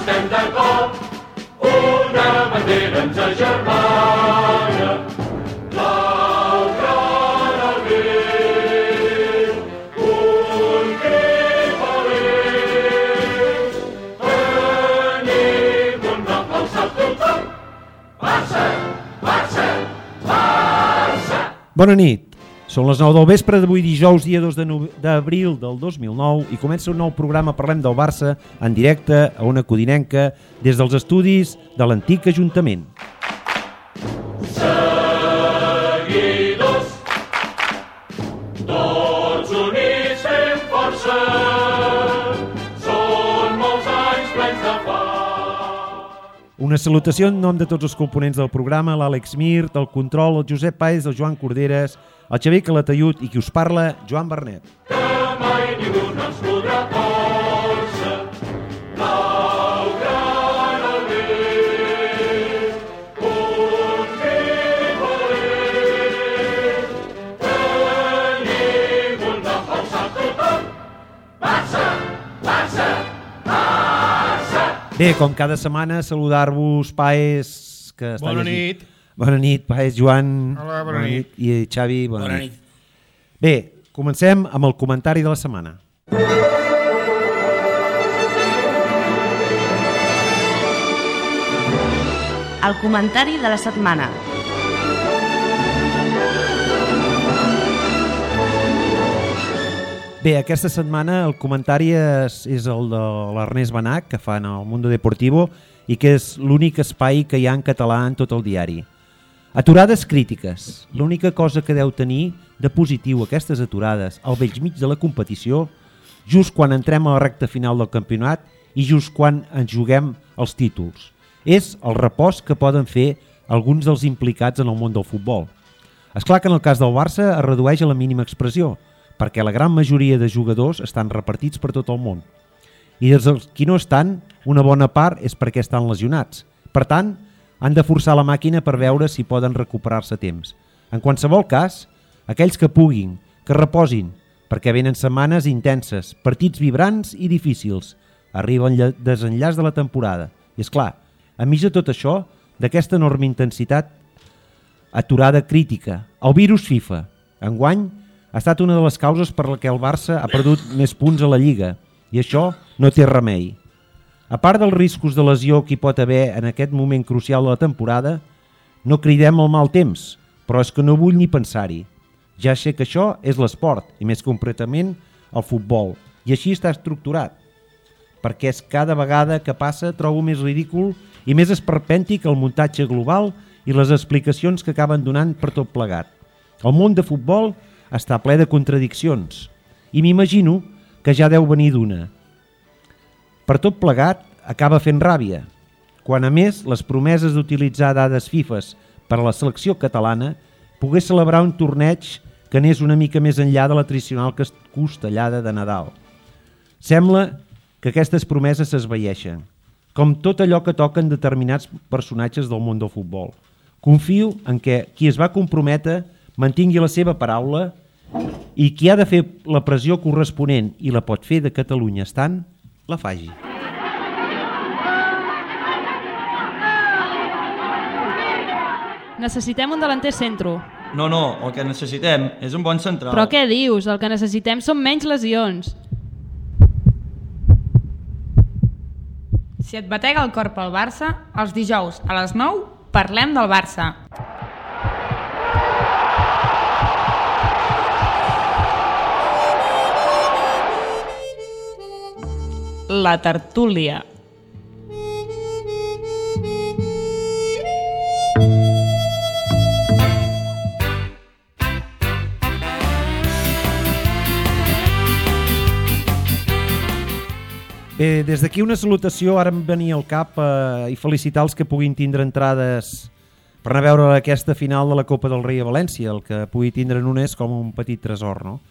estem d'acord, una bandera ens agermana, blau, gran, el vell, un crit valent, tenim un nom al sap tothom, Barça, Barça, Barça. Bona nit. Són les 9 del vespre d'avui dijous, dia 2 d'abril del 2009 i comença un nou programa Parlem del Barça en directe a una codinenca des dels estudis de l'antic Ajuntament. Seguidors, tots units fem força, són molts anys plens de fart. Una salutació en nom de tots els components del programa, l'Àlex Mir, del control, el Josep Paez, el Joan Corderes, el Xavier Calatayud i qui us parla, Joan Bernet. Que mai ningú no ens podrà força, blau, gran, el vell, un crit valent, tenim un nom al sap tothom, Barça, Barça, Barça. Bé, com cada setmana, saludar-vos, Paez, que està Bona llegint. nit. Bona nit, Paez, Joan. Hola, bona nit. I Xavi, bona nit. Bé, comencem amb el comentari de la setmana. El comentari de la setmana. Bé, aquesta setmana el comentari és el de l'Ernest Benach, que fa en el Mundo Deportivo, i que és l'únic espai que hi ha en català en tot el diari. Aturades crítiques. L'única cosa que deu tenir de positiu aquestes aturades al vell mig de la competició, just quan entrem a la recta final del campionat i just quan ens juguem els títols, és el repòs que poden fer alguns dels implicats en el món del futbol. És clar que en el cas del Barça es redueix a la mínima expressió, perquè la gran majoria de jugadors estan repartits per tot el món. I dels qui no estan, una bona part és perquè estan lesionats. Per tant, han de forçar la màquina per veure si poden recuperar-se a temps. En qualsevol cas, aquells que puguin, que reposin, perquè venen setmanes intenses, partits vibrants i difícils. Arriba el desenllaç de la temporada. I és clar, enmig de tot això, d'aquesta enorme intensitat, aturada crítica, el virus FIFA, enguany, ha estat una de les causes per la que el Barça ha perdut més punts a la Lliga, i això no té remei. A part dels riscos de lesió que hi pot haver en aquest moment crucial de la temporada, no cridem el mal temps, però és que no vull ni pensar-hi. Ja sé que això és l'esport, i més concretament el futbol, i així està estructurat, perquè és cada vegada que passa trobo més ridícul i més esperpèntic el muntatge global i les explicacions que acaben donant per tot plegat. El món de futbol està ple de contradiccions, i m'imagino que ja deu venir d'una. Per tot plegat, acaba fent ràbia, quan a més les promeses d'utilitzar dades FIFAs per a la selecció catalana pogués celebrar un torneig que anés una mica més enllà de la tradicional costellada de Nadal. Sembla que aquestes promeses s'esvaeixen, com tot allò que toquen determinats personatges del món del futbol. Confio en què qui es va comprometre mantingui la seva paraula i qui ha de fer la pressió corresponent i la pot fer de Catalunya estant, la faci. Necessitem un delanter centro. No, el que necessitem és un bon central. Però què dius? El que necessitem són menys lesions. Si et batega el cor pel Barça, els dijous a les 9 parlem del Barça. La tertúlia. Bé, des d'aquí una salutació, ara em venia al cap i felicitar els que puguin tindre entrades per anar a veure aquesta final de la Copa del Rei a València. El que pugui tindre en un és com un petit tresor, no?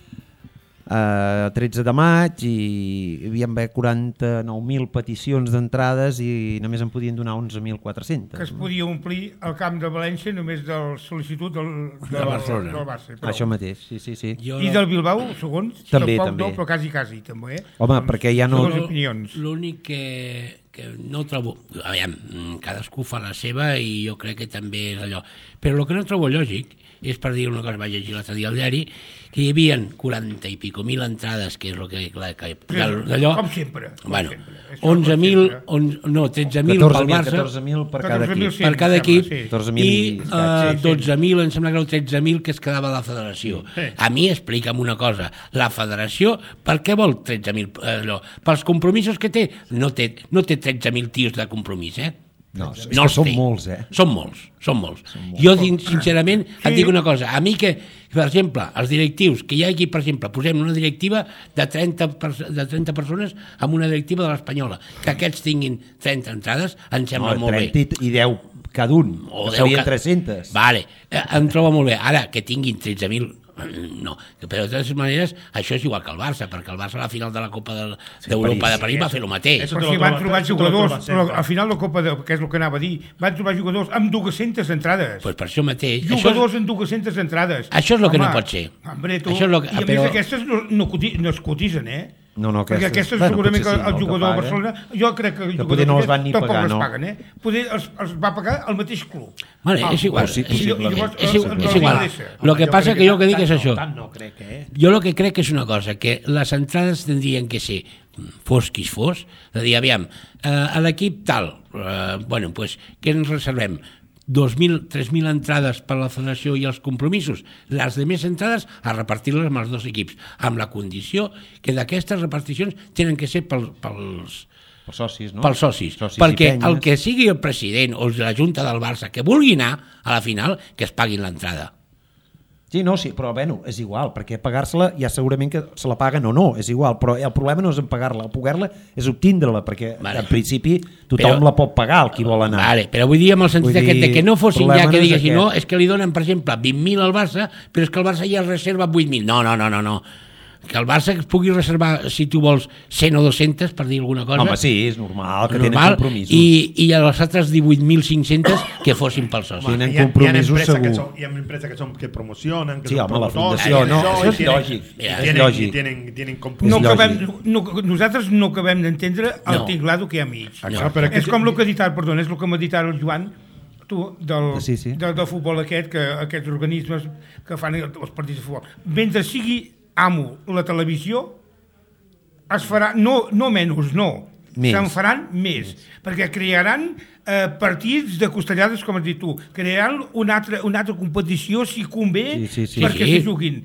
13 de maig i hi havia 49.000 peticions d'entrades i només en podien donar 11.400. Que es podia omplir el camp de València només del sol·licitud del Barcelona. del Barça. Prou. Això mateix, sí. I del Bilbao, segons, També, tampoc també. no, però quasi, també. Home, perquè ja no... Són les opinions. L'únic que que no trobo... Aviam, cadascú fa la seva i jo crec que també és allò. Però el que no trobo lògic és, per dir una cosa, vaig llegir l'altre dia al diari, que hi havia 40 i pico mil entrades, que és el que d'allò... Com sempre. Bueno, 11.000, no, 13.000 pel Barça, 14.000 per cada equip. per cada equip, sí. 14.000 i escaig, 12.000, em sembla que eren 13.000 que es quedava a la federació. A mi explica'm una cosa, la federació per què vol 13.000? Pels compromisos que té? No té 13.000 tios de compromís, No, no són té. molts, Són molts. Jo, sincerament, et dic una cosa. A mi que, per exemple, els directius, que hi ha aquí, per exemple, posem una directiva de 30 persones amb una directiva de l'Espanyola, que aquests tinguin 30 entrades, em sembla molt bé. 30 i 10 cada un, O que 10 serien 300. Vale, em trobo molt bé. Ara, que tinguin 13.000, no. Però de totes maneres, això és igual que el Barça, perquè el Barça a la final de la Copa d'Europa de París va fer el mateix. Però si van trobar jugadors, al final de la Copa, que és el que anava a dir, van trobar jugadors amb 200 entrades. Pues per això mateix. Jugadors amb 200 entrades. Això és el que no pot ser. Hombre, tu, això és i a més aquestes no es cotitzen, No, perquè aquestes segurament que el jugador de Barcelona, jo crec que el jugador no els van ni pagar, no? Paguen, Poder els va pagar el mateix club. Vale, és igual. És igual. El que passa que jo el que dic és això. Jo el que crec és una cosa, que les entrades tindrien que ser fos qui fos, de dir, aviam, a l'equip tal, bueno, pues, què ens reservem? 2.000, 3.000 entrades per a la federació i els compromisos, les de més entrades a repartir-les amb els dos equips, amb la condició que d'aquestes reparticions tenen que ser pels socis, no? Pels socis, perquè el que sigui el president o la junta del Barça que vulgui anar a la final, que es paguin l'entrada. Sí, no, sí, però bueno, és igual, perquè pagar-se-la ja segurament que se la paguen o no, és igual, però el problema no és en pagar-la, el poder-la és obtindre-la, perquè en principi tothom la pot pagar, el qui vol anar. Vale, però vull dir amb el sentit aquest de que no fossin ja que diguessin, no, és que li donen, per exemple, 20.000 al Barça, però és que el Barça ja reserva 8.000. No. Que el Barça es pugui reservar, si tu vols, 100 o 200, per dir alguna cosa. Home, sí, és normal, que tenen compromisos. I a les altres 18.500 que fossin pels socis. Tenen compromisos segur. Hi ha empreses que promocionen, que sí, són home, la promotors, fundació, no, això és lògic. És lògic. Tienen compromisos. Nosaltres no acabem d'entendre el tinglado que hi ha mig. És com el que ha dit ara, perdona, és el que m'ha dit ara el Joan, del futbol aquest, que aquests organismes que fan els partits de futbol. Mentre sigui amo la televisió, es farà, no menys, se'n faran més, perquè crearan partits de costellades, com has dit tu, crearan una altra competició, si convé, perquè s'hi juguin.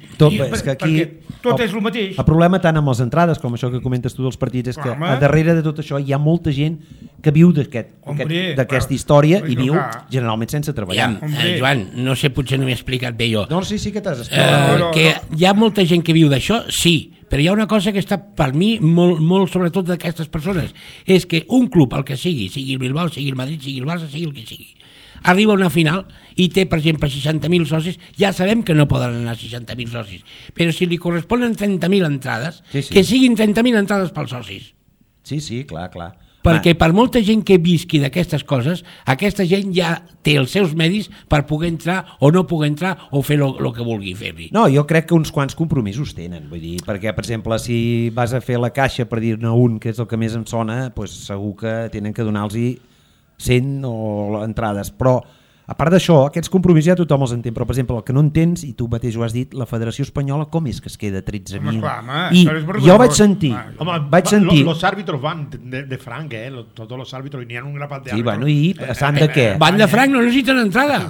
Tot és el mateix. El problema tant amb les entrades, com això que comentes tu dels partits, és que a darrere de tot això hi ha molta gent que viu d'aquesta història i viu generalment sense treballar. Joan, no sé, potser no m'he explicat bé jo. No, sí que t'has explicat. Que hi ha molta gent que viu d'això, sí, però hi ha una cosa que està per mi molt sobretot d'aquestes persones, és que un club, el que sigui el Bilbao, sigui el Madrid, sigui el Barça, sigui el que sigui, arriba a una final i té, per exemple, 60.000 socis, ja sabem que no poden anar 60.000 socis, però si li corresponen 30.000 entrades, que siguin 30.000 entrades pels socis. Sí, clar. Perquè per molta gent que visqui d'aquestes coses, aquesta gent ja té els seus medis per poder entrar o no poder entrar o fer el que vulgui fer-hi. No, jo crec que uns quants compromisos tenen, vull dir, perquè, per exemple, si vas a fer la caixa per dir-ne un, que és el que més em sona, doncs segur que tenen que donar-los 100 o entrades, però a part d'això, aquests compromisos ja tothom els entén, però per exemple el que no entens, i tu mateix ho has dit, la Federació Espanyola com és que es queda 13.000? I jo vaig sentir... Los árbitros van de franc, todos los árbitros, y un grapat de árbitros. Sí, bueno, i passant de què? Van de franc, no necessiten entrada.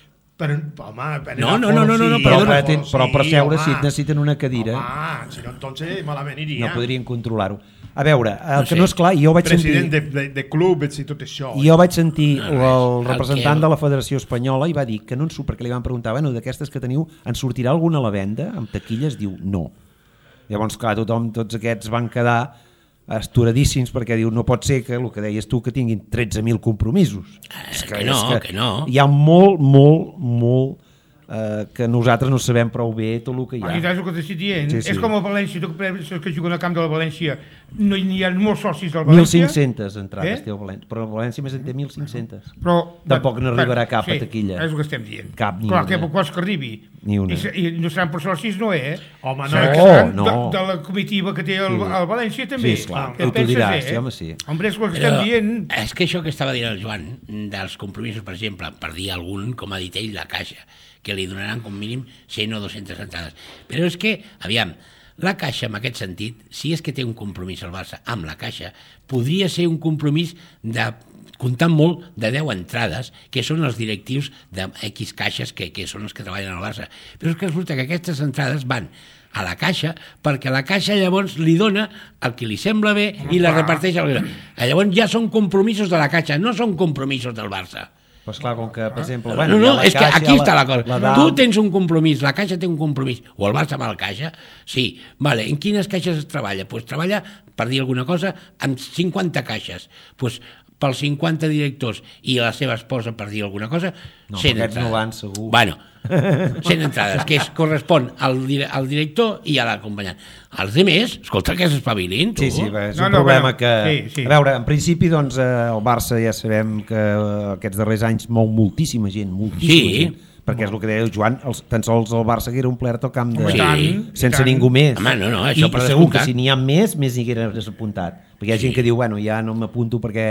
Però per seure si necessiten una cadira. Home, si no, entonces malament iria. No podrien controlar-ho. A veure, el que no és clar, jo vaig sentir... President de clubs i tot això. Jo vaig sentir el representant de la Federació Espanyola i va dir que no en surt, perquè li van preguntar, bueno, d'aquestes que teniu, en sortirà alguna a la venda? Amb taquilles diu no. Llavors, clar, tots aquests van quedar estoradíssims perquè diu, no pot ser que el que deies tu que tinguin 13.000 compromisos. Que no. Hi ha molt que nosaltres no sabem prou bé tot el que hi ha. És el que t'estic dient. És com a València, que juguen al camp de la València, no hi ha molts socis del València. 1.500 entrades té el València, però el València més en té 1.500. Però tampoc n'arribarà cap a taquilla. És el que estem dient. Cap ni una. Clar, que vols que arribi. Ni una. I no seran per socis, no, Home, no. De la comitiva que té el València també. Sí, esclar, tu diràs, home, sí. Home, és el que estem dient. És que això que estava dient el Joan, dels compromisos, per exemple, per dir algun, com ha dit ell, la Caixa, que li donaran com mínim 100 o 200 entrades. Però és que, aviam, la Caixa, en aquest sentit, si és que té un compromís al Barça amb la Caixa, podria ser un compromís de comptant molt de 10 entrades, que són els directius de X caixes que són els que treballen al Barça. Però és que resulta que aquestes entrades van a la Caixa, perquè la Caixa llavors li dona el que li sembla bé i la reparteix. Llavors ja són compromisos de la Caixa, no són compromisos del Barça. Pues clar, com que, per exemple... és que aquí està la cosa. Tu tens un compromís, la Caixa té un compromís, o el Barça amb el Caixa, sí, vale, en quines caixes es treballa? Pues treballa, per dir alguna cosa, amb 50 caixes. Pues pels 50 directors i la seva esposa, per dir alguna cosa, 100 entrades. No van, segur. Bueno, 100 entrades, que correspon al director i a l'acompanyant. Els altres, escolta, que s'espavilin, tu. Sí, és un problema que... A veure, en principi, doncs, el Barça ja sabem que aquests darrers anys mou moltíssima gent, gent. Perquè és el que deia el Joan, tan sols el Barça haguera omplert el camp sense ningú més. Home, no, això i segur que si n'hi ha més n'hi haguera apuntat. Perquè hi ha gent que diu, bueno, ja no m'apunto perquè...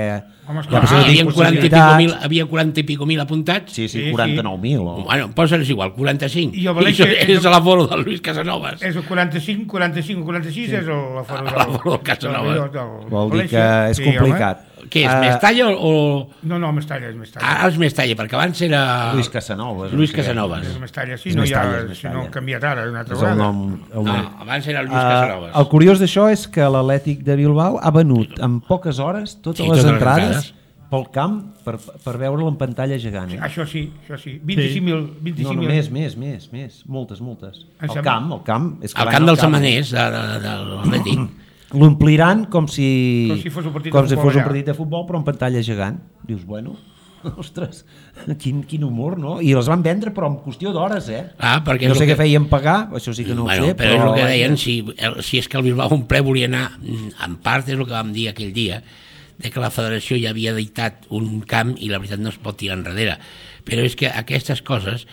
Havia 40 i pico mil apuntats. Sí, 49.000. Bueno, posa'ls igual, 45. I el València és l'aforo del Luis Casanovas. És el 45 o 46 és l'aforo del Casanovas. Vol dir que és complicat. Què és, Mestalla o...? No, Mestalla és Mestalla. Ah, és Mestalla, perquè abans era... Luis Casanovas. És Mestalla, sí, no ha canviat ara una altra vegada. Abans era Luis Casanovas. El curiós d'això és que l'Atlètic de Bilbao ha venut en poques hores totes les entrades pel camp per veure-lo en pantalla gegant. Això sí. 25.000. No, més. Moltes. El camp... El camp dels amaners de l'Atlètic. L'ompliran com si fos un partit de futbol, però en pantalla gegant. Dius, bueno, ostres, quin humor, no? I els van vendre, però en qüestió d'hores, no sé què feien pagar, això sí que no ho sé. Però és el que deien, si és que el Bilbao un ple volia anar, en part és el que vam dir aquell dia, de que la federació ja havia dictat un camp i la veritat no es pot tirar enrere. Però és que aquestes coses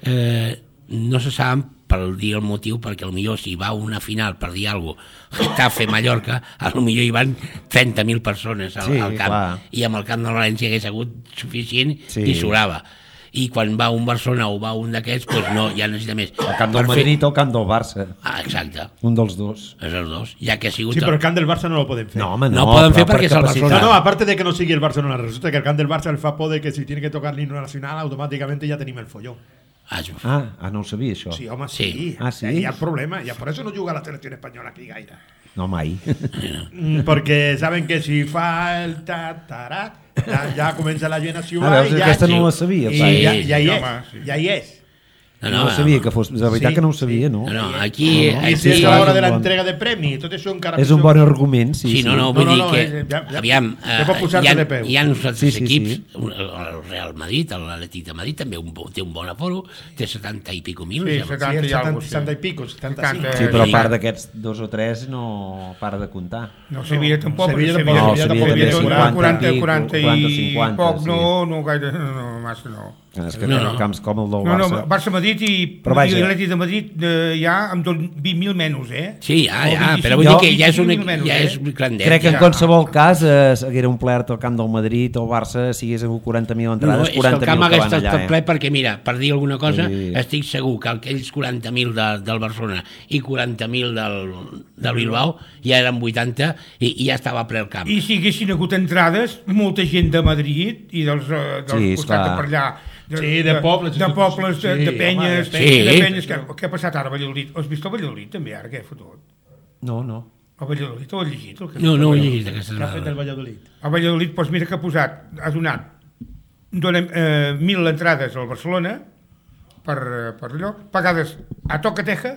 no se saben per dir el motiu, perquè potser si va una final per dir alguna cosa, Getafe-Mallorca, potser hi van 30.000 persones al camp, clar. I amb el camp de València hagués hagut suficient i sobrava. I quan va un Barcelona o va un d'aquests, doncs no, ja necessita més. El camp del Madrid o el camp del Barça. Exacte. Un dels dos. És els dos, ja que ha sigut... Sí, però el camp del Barça no lo poden fer. No, home, no poden fer perquè és el Barcelona. No, aparte de que no sigui el Barcelona, resulta que el camp del Barça el fa por de que si tiene que tocar l'himno nacional, automáticamente ya tenim el follón. No ho sabia, això. Sí, home, sí. Sí? Hi ha problema, i per això no juga la selecció espanyola aquí gaire. No, mai. Perquè saben que si fa el tatarat, ja comença la gent a xiular. Aquesta no la sabia. Ja hi és. No sabia que fos, de veritat que no ho sabia, no? Aquí si és a l'hora de l'entrega de premi, tot això encara... És un bon argument, sí. Sí, vull dir que, aviam, hi ha uns altres equips, el Real Madrid, l'Atlètic de Madrid també té un bon aforo, té 70 i pico mil. Sí, 70 i pico, 75. Sí, però a part d'aquests 2 o 3 no para de comptar. No, Sevilla tampoc. Sevilla 40 i poc, no gaire, massa no. És que camps com el del Barça. No, Barça-Madrid i l'Atlètic de Madrid ja amb 20.000 menys, Sí, però vull dir que ja és grandet. Crec que en qualsevol cas haguera omplert el camp del Madrid o el Barça si hagués hagut 40.000 entrades, 40.000 que van allà. El camp hagués estat ple perquè, mira, per dir alguna cosa, estic segur que aquells 40.000 del Barcelona i 40.000 del Bilbao ja eren 80 i ja estava ple el camp. I si haguessin hagut entrades, molta gent de Madrid i dels costats de per allà, de pobles, de penyes, què ha passat ara a Valladolid? Has vist el Valladolid també ara, què ha fotut? No. El Valladolid, ho has llegit? No ho he llegit. Què ha fet el Valladolid? El Valladolid, doncs mira que ha donat 1.000 entrades al Barcelona per allò, pagades a toca-teja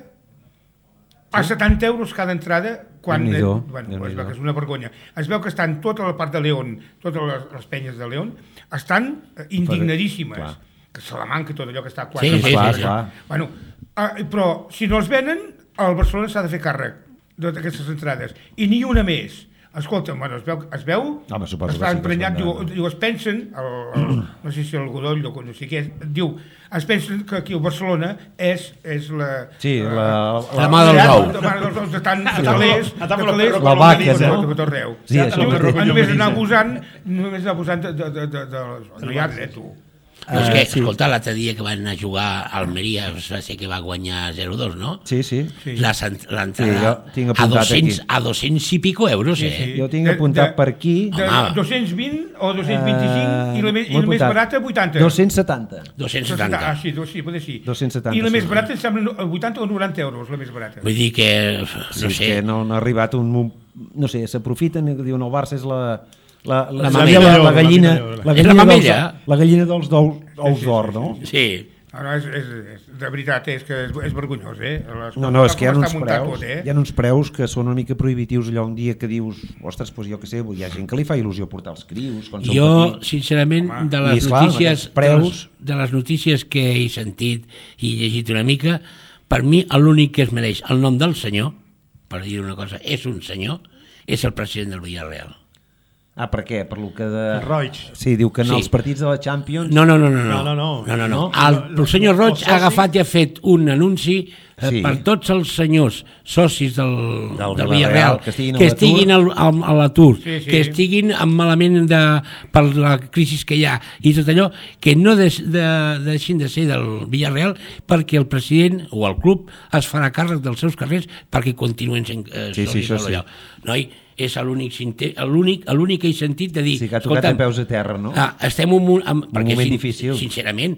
a 70 euros cada entrada, quan es veu que és una vergonya. Es veu que estan tota la part de León, totes les penyes de León, estan indignadíssimes. que Salamanca, tot allò que està... Sí, clar. Bueno, però si no els venen, el Barcelona s'ha de fer càrrec d'aquestes entrades, i ni una més. Escolta, bueno, es veu està emprenyat, diu, es pensen, no sé si el Godoll o no sé què, diu, es pensen que aquí a Barcelona és la... Sí, la mà dels ous. La mà dels ous de calés, la vaca, no? De tot arreu. Sí, això només anar abusant de... No hi ha dret, tu. És que, escolta, l'altre dia que van anar a jugar a Almeria, va ser que va guanyar 0-2, no? Sí. L'entrada a 200 i pico euros, eh? Jo tinc apuntat per aquí... 220 o 225 i la més barata 80. 270. Ah, sí, potser sí. 270. I la més barata em sembla 80 o 90 euros, la més barata. Vull dir que, no sé... que no ha arribat un... No sé, s'aprofiten i diuen el Barça és la gallina dels ous d'or, no? Sí. De veritat, és que és vergonyós, eh? No, és que hi ha uns preus que són una mica prohibitius allò un dia que dius, ostres, doncs jo què sé, hi ha gent que li fa il·lusió portar els crius. Jo, sincerament, de les notícies que he sentit i llegit una mica, per mi l'únic que es mereix el nom del senyor, per dir una cosa, és un senyor, és el president del Villarreal. Ah, per què? Per lo que de... Roig. Sí, diu que en els partits de la Champions... No. El senyor Roig ha agafat i ha fet un anunci per tots els senyors socis del Villarreal que estiguin a l'atur, que estiguin malament per la crisi que hi ha i tot allò, que no deixin de ser del Villarreal perquè el president o el club es farà càrrec dels seus carrers perquè continuen sent socis d'allò. Noi, és l'únic que he sentit de dir... Sí, que ha tocat de peus a terra, no? Estem en un moment difícil. Sincerament,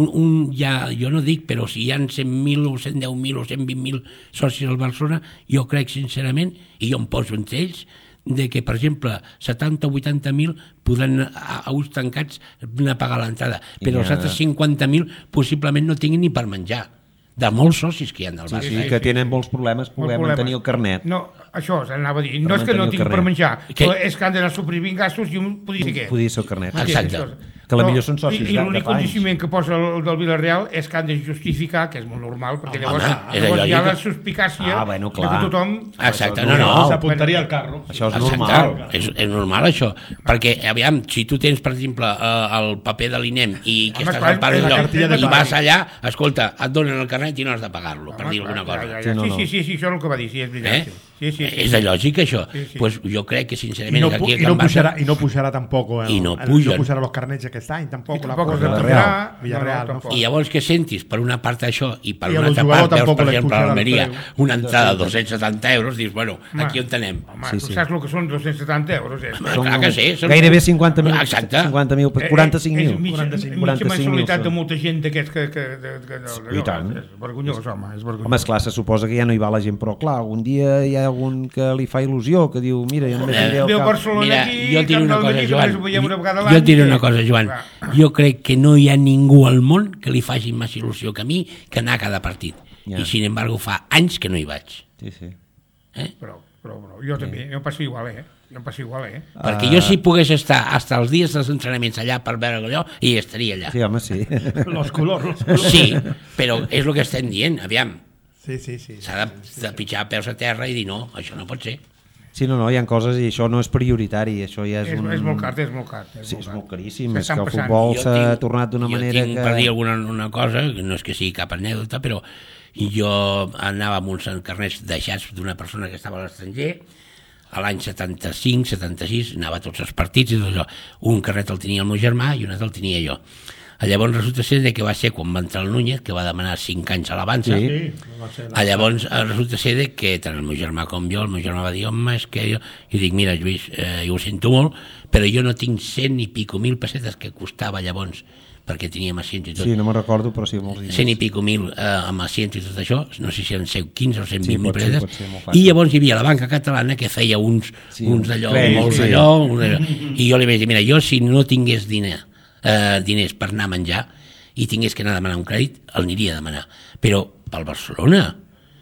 jo no dic, però si hi ha 100.000 o 110.000 o 120.000 socis al Barcelona, jo crec sincerament, i jo em poso entre ells, de que, per exemple, 70 o 80.000 podran, a uns tancats, anar a pagar l'entrada, però els altres 50.000 possiblement no tinguin ni per menjar. De molts socis que hi ha del Barça. Sí, que tenen molts problemes poder mantenir el carnet. No, això anava a dir. No és que no tinc per menjar, però és que han d'anar suprimint gastos i un podia ser què? Podia ser el carnet. Exacte. Que potser són socis I l'únic condicionament que posa el del Villarreal és que han de justificar, que és molt normal, perquè llavors hi ha la suspicàcia de que tothom... Exacte, s'apuntaria al carro. Això és normal. És normal, això. Perquè, aviam, si tu tens, per exemple, el paper de l'INEM i que estàs al pare lloc i vas allà, escolta, et donen el carnet i no has de pagar-lo, per dir alguna cosa. Sí, això és el que va dir, sí, és veritat. És de lògic, això. Jo crec que, sincerament, I no pujarà tampoc. I no pujarà els carnets aquest any, tampoc. Villarreal. I llavors que sentis, per una part això, i per una altra part, veus, per exemple, a Almeria, una entrada de 270 euros, dius, bueno, aquí on tenem? Home, saps el que són 270 euros? Clar que sí. Gairebé 50.000. Exacte. 45.000. Mitja mensualitat de molta gent d'aquests que... I tant. És vergonyós, home, és vergonyós. Home, esclar, se suposa que ja no hi va la gent, però clar, un dia hi ha algun que li fa il·lusió, que diu, mira, jo només diré el cap. Mira, jo et diré una cosa, Joan. Jo crec que no hi ha ningú al món que li faci més il·lusió que a mi que anar a cada partit. I, sin embargo, fa anys que no hi vaig. Sí. Però jo també, jo em passo igual, Perquè jo si pogués estar fins als dies dels entrenaments allà per veure allò, hi estaria allà. Sí, home, sí. Los colors. Sí, però és el que estem dient, aviam. Sí. S'ha de pitjar peus a terra i dir no, això no pot ser. Sí, no, hi ha coses i això no és prioritari, això ja és un... És molt car. Sí, és molt caríssim, és que el futbol s'ha tornat d'una manera que... Jo tinc per dir alguna cosa, que no és que sigui cap anècdota, però jo anava amb uns carnets deixats d'una persona que estava a l'estranger, a l'any 75, 76, anava a tots els partits i tot això. Un carnet el tenia el meu germà i un altre el tenia jo. Llavors resulta ser que va ser quan va entrar el Núñez, que va demanar 5 anys a l'avança. Llavors resulta ser que tant el meu germà com jo, el meu germà va dir, home, és que jo dic, mira, Lluís, jo ho sento molt, però jo no tinc 100 i pico mil pessetes que costava llavors, perquè teníem asients i tot. Sí, no me'n recordo, però sí, molts diners. 100 i pico mil amb asients i tot això, no sé si eren 15 o 120 mil pessetes, i llavors hi havia la banca catalana que feia uns d'allò, molts d'allò, i jo li vaig dir, mira, jo si no tingués diners per anar a menjar i tingués que anar a demanar un crèdit, el aniria a demanar. Però pel Barcelona,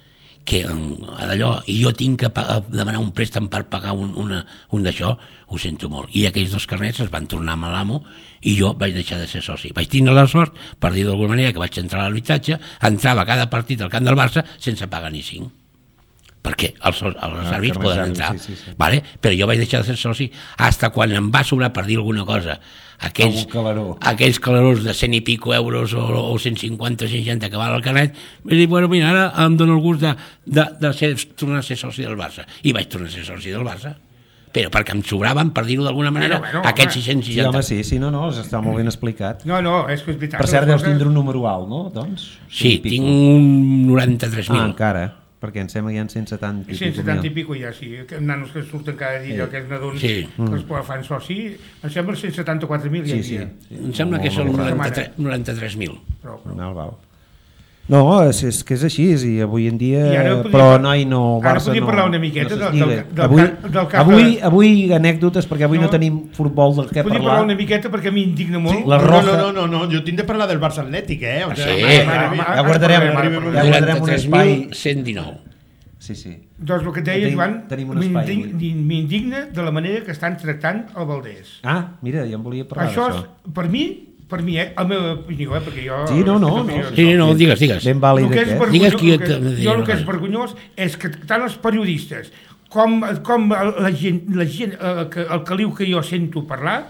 que d'allò, i jo tinc que demanar un préstec per pagar un d'això, ho sento molt. I aquells 2 carnets es van tornar amb l'amo i jo vaig deixar de ser soci. Vaig tindre la sort, per dir d'alguna manera, que vaig entrar a l'habitatge, entrava cada partit al camp del Barça sense pagar ni 5. Perquè els àrbits poden entrar, sí. Vale? Però jo vaig deixar de ser soci fins quan em va sobrar, per dir alguna cosa, aquells calarons de 100 i pico euros o 150 o 160 que val el carnet, vaig dir, bueno, mira, ara em dono el gust de tornar a ser soci del Barça. I vaig tornar a ser soci del Barça. Però perquè em sobraven, per dir-ho d'alguna manera, aquests 660. Sí, no, està molt ben explicat. No, és que és veritat. Per cert, deus tindre un número alt, no? Doncs, sí, tinc un 93.000. Encara, perquè em sembla que hi ha 170 i 170 i pico ja, sí. Nanos que surten cada dia, aquests nadons que es fan soci, em sembla 174.000 ja hi havia. Em sembla que són 93.000. Val. No, és que és així, i avui en dia... Però noi, no, Barça no... Ara podríem parlar una miqueta del cas... Avui anècdotes, perquè avui no tenim futbol del que parlar. Podríem parlar una miqueta perquè a mi indigna molt. No, jo tinc de parlar del Barça Atlètic, Ja guardarem un espai... 119. Sí. Doncs el que et deia, Joan, m'indigna de la manera que estan tractant el Valdés. Mira, ja em volia parlar d'això. Això, per mi, la meva opinió, perquè jo... Sí, no, digues. Ben vàlid, jo el que és vergonyós és que tant els periodistes com la gent, el caliu que jo sento parlar,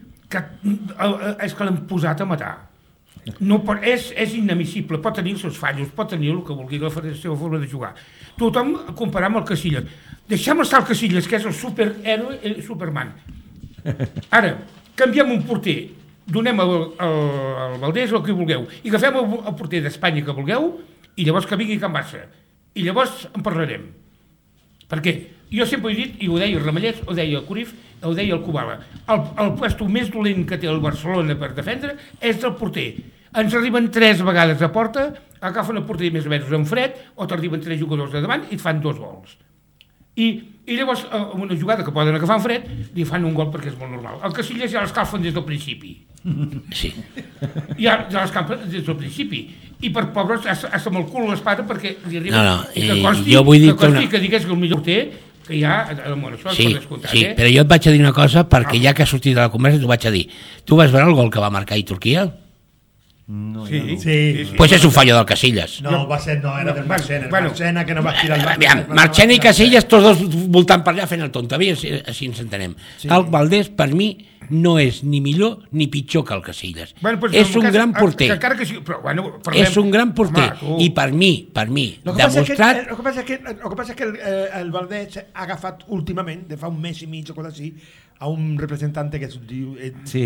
és que l'han posat a matar. És inadmissible, pot tenir els seus fallos, pot tenir el que vulgui, la seva forma de jugar. Tothom comparar amb el Casillas. Deixem estar el Casillas, que és el superhéroe, el Superman. Ara, canviem un porter, donem al Valdés el que vulgueu, i agafem el porter d'Espanya que vulgueu, i llavors que vingui Can Barça. I llavors en parlarem. Perquè jo sempre he dit, i ho deia el Ramallets, ho deia el Curif, ho deia el Kubala, el puesto més dolent que té el Barcelona per defendre és del porter. Ens arriben 3 vegades a porta, agafen el porter més o menys en fred, o t'arriben 3 jugadors de davant i et fan 2 gols. I llavors, amb una jugada que poden agafar en fred, li fan un gol perquè és molt normal. El Casillas ja l'escalfen des del principi. Sí. Ja l'escalfen des del principi. I per pobres, amb el cul a l'espata perquè li arriba... que digués que el millor té, que ja... Això sí, però jo et vaig a dir una cosa, perquè ja que ha sortit de la conversa t'ho vaig a dir. Tu vas veure el gol que va marcar i Turquia? No, sí. Pues és un fallo del Casillas. No, era del Marchena. Marchena que no va tirar el Aviam, Marchena i Casillas, tots dos voltant per allà fent el tonto. Així ens entenem. El Valdés, per mi, no és ni millor ni pitjor que el Casillas. És un gran porter. És un gran porter. I per mi, demostrat... El que passa és que el Valdés ha agafat últimament, de fa un mes i mig o cosa així, a un representant que es diu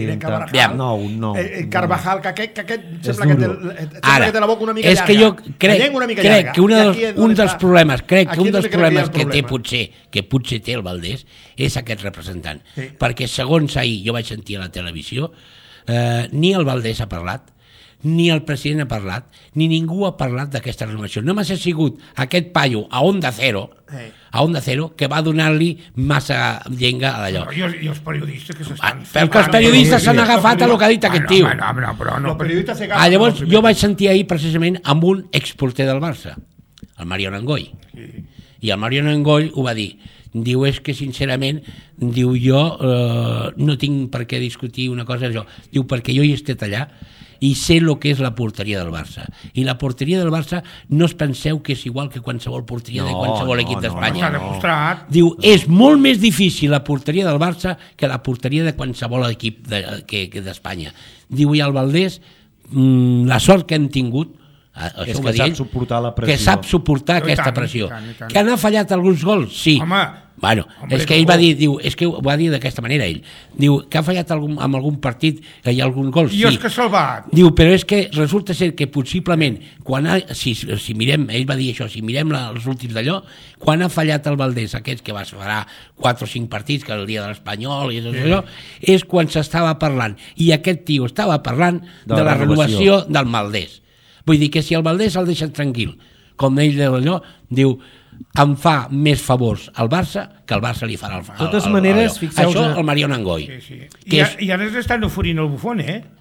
Carvajal, que aquest sembla que té la boca una mica llarga. És que jo crec que un dels problemes que té potser té el Valdés és aquest representant. Perquè segons ahir jo vaig sentir a la televisió, ni el Valdés ha parlat, ni el president ha parlat, ni ningú ha parlat d'aquesta renovació. Només ha sigut aquest paio a Onda Cero, que va donar-li massa llenga a d'allò. I els periodistes que s'estan... Perquè els periodistes s'han agafat a lo que ha dit aquest tio. Llavors jo vaig sentir ahir precisament amb un exporter del Barça, el Mariano Angoy. I el Mariano Angoy ho va dir. Diu, és que sincerament, diu, jo no tinc per què discutir una cosa d'això. Diu, perquè jo hi he estat allà i sé el que és la porteria del Barça. I la porteria del Barça no us penseu que és igual que qualsevol porteria de qualsevol equip d'Espanya. Diu, és molt més difícil la porteria del Barça que la porteria de qualsevol equip d'Espanya. Diu, i el Valdés, la sort que hem tingut, és que sap suportar la pressió. Que sap suportar aquesta pressió. Que n'ha fallat alguns gols? Sí. Bueno, és que ell va dir, és que ho va dir d'aquesta manera ell. Diu que ha fallat en algun partit que hi ha algun gol. I és que salvat. Diu, però és que resulta ser que possiblement, si mirem, ell va dir això, si mirem els últims d'allò, quan ha fallat el Valdés, aquests que va farà 4 o 5 partits, que el dia de l'Espanyol i allò, és quan s'estava parlant. I aquest tio estava parlant de la renovació del Valdés. Vull dir que si el Valdés el deixa tranquil, com ell de allò, diu, em fa més favors al Barça que el Barça li farà totes maneres, fixeu-vos... Això el Mariano Angoy. I ara s'estan oferint el Buffon,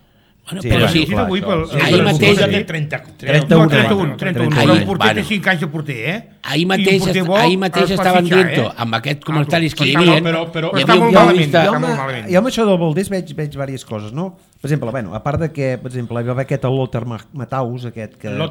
Bueno, però sí, ahir mateix... 31, però el porter té 5 anys de porter, eh? Ahir mateix estaven dient-ho, amb aquests comentaris que hi havia... Però està molt malament. Jo amb això del Valdés veig diverses coses, no? Per exemple, a part de que, per exemple, hi va haver aquest Lothar Matthaus, que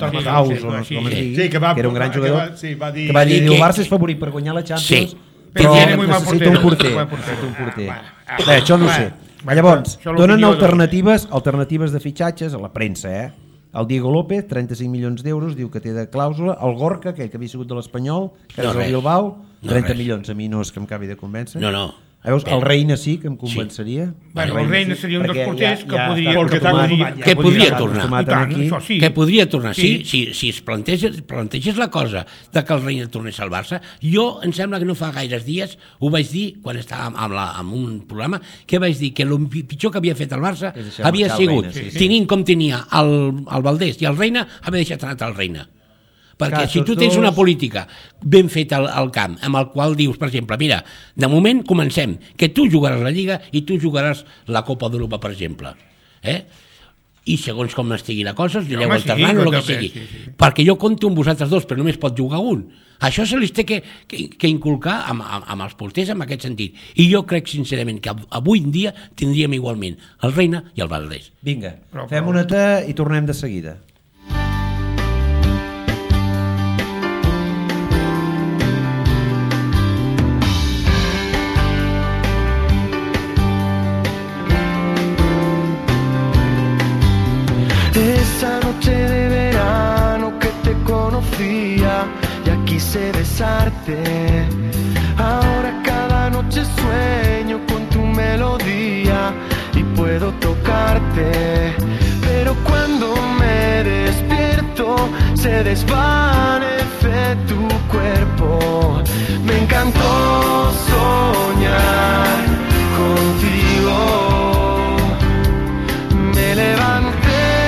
era un gran jugador, que va dir que el Barça és favorit per guanyar la Champions, però necessita un porter. Bé, això no ho sé. Llavors, donen alternatives de fitxatges a la premsa, El Diego López, 35 milions d'euros, diu que té de clàusula. El Gorka, aquell que havia sigut de l'Espanyol, que és el Bilbao, 30 milions. A mi no és que em acabi de convèncer. No. Veus, el Reina sí que em convenceria. Bueno, el Reina seria un dels porters que podria tornar. Que podria tornar. Si es planteges la cosa de que el Reina tornés al Barça, jo em sembla que no fa gaires dies ho vaig dir quan estàvem amb un programa, que vaig dir que el pitjor que havia fet el Barça havia sigut, tenint com tenia el Valdés i el Reina, haver deixat anar el Reina. Perquè si tu tens una política ben feta al camp, amb el qual dius, per exemple, mira, de moment comencem, que tu jugaràs la Lliga i tu jugaràs la Copa d'Europa, per exemple. I segons com estigui la cosa, aneu alternant o el que sigui. Perquè jo compto amb vosaltres dos, però només pot jugar un. Això se li té que inculcar amb els porters en aquest sentit. I jo crec sincerament que avui en dia tindríem igualment el Reina i el Valdés. Vinga, fem una i tornem de seguida. Esa noche de verano que te conocía ya quise besarte. Ahora cada noche sueño con tu melodía y puedo tocarte. Pero cuando me despierto se desvanece tu cuerpo. Me encantó soñar contigo. Me levanté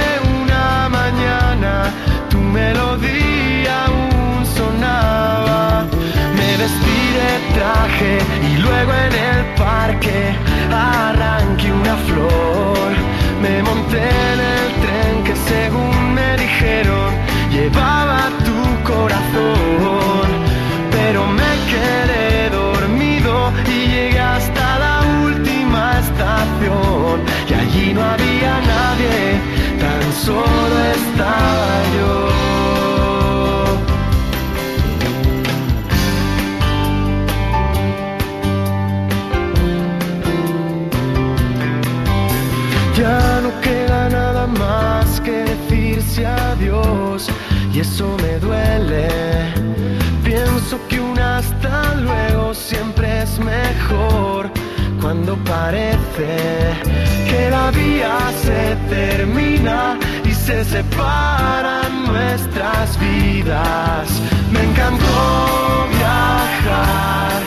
tu melodía aún sonaba. Me vestí de traje y luego en el parque arranqué una flor. Me monté en el tren que según me dijeron llevaba tu corazón. Pero me quedé dormido y llegué hasta la última estación. Y allí no había nadie, tan solo estaba yo. Ya no queda nada más que decirse adiós y eso me duele. Pienso que un hasta luego siempre es mejor cuando parece que la vía se termina y se separan nuestras vidas. Me encantó viajar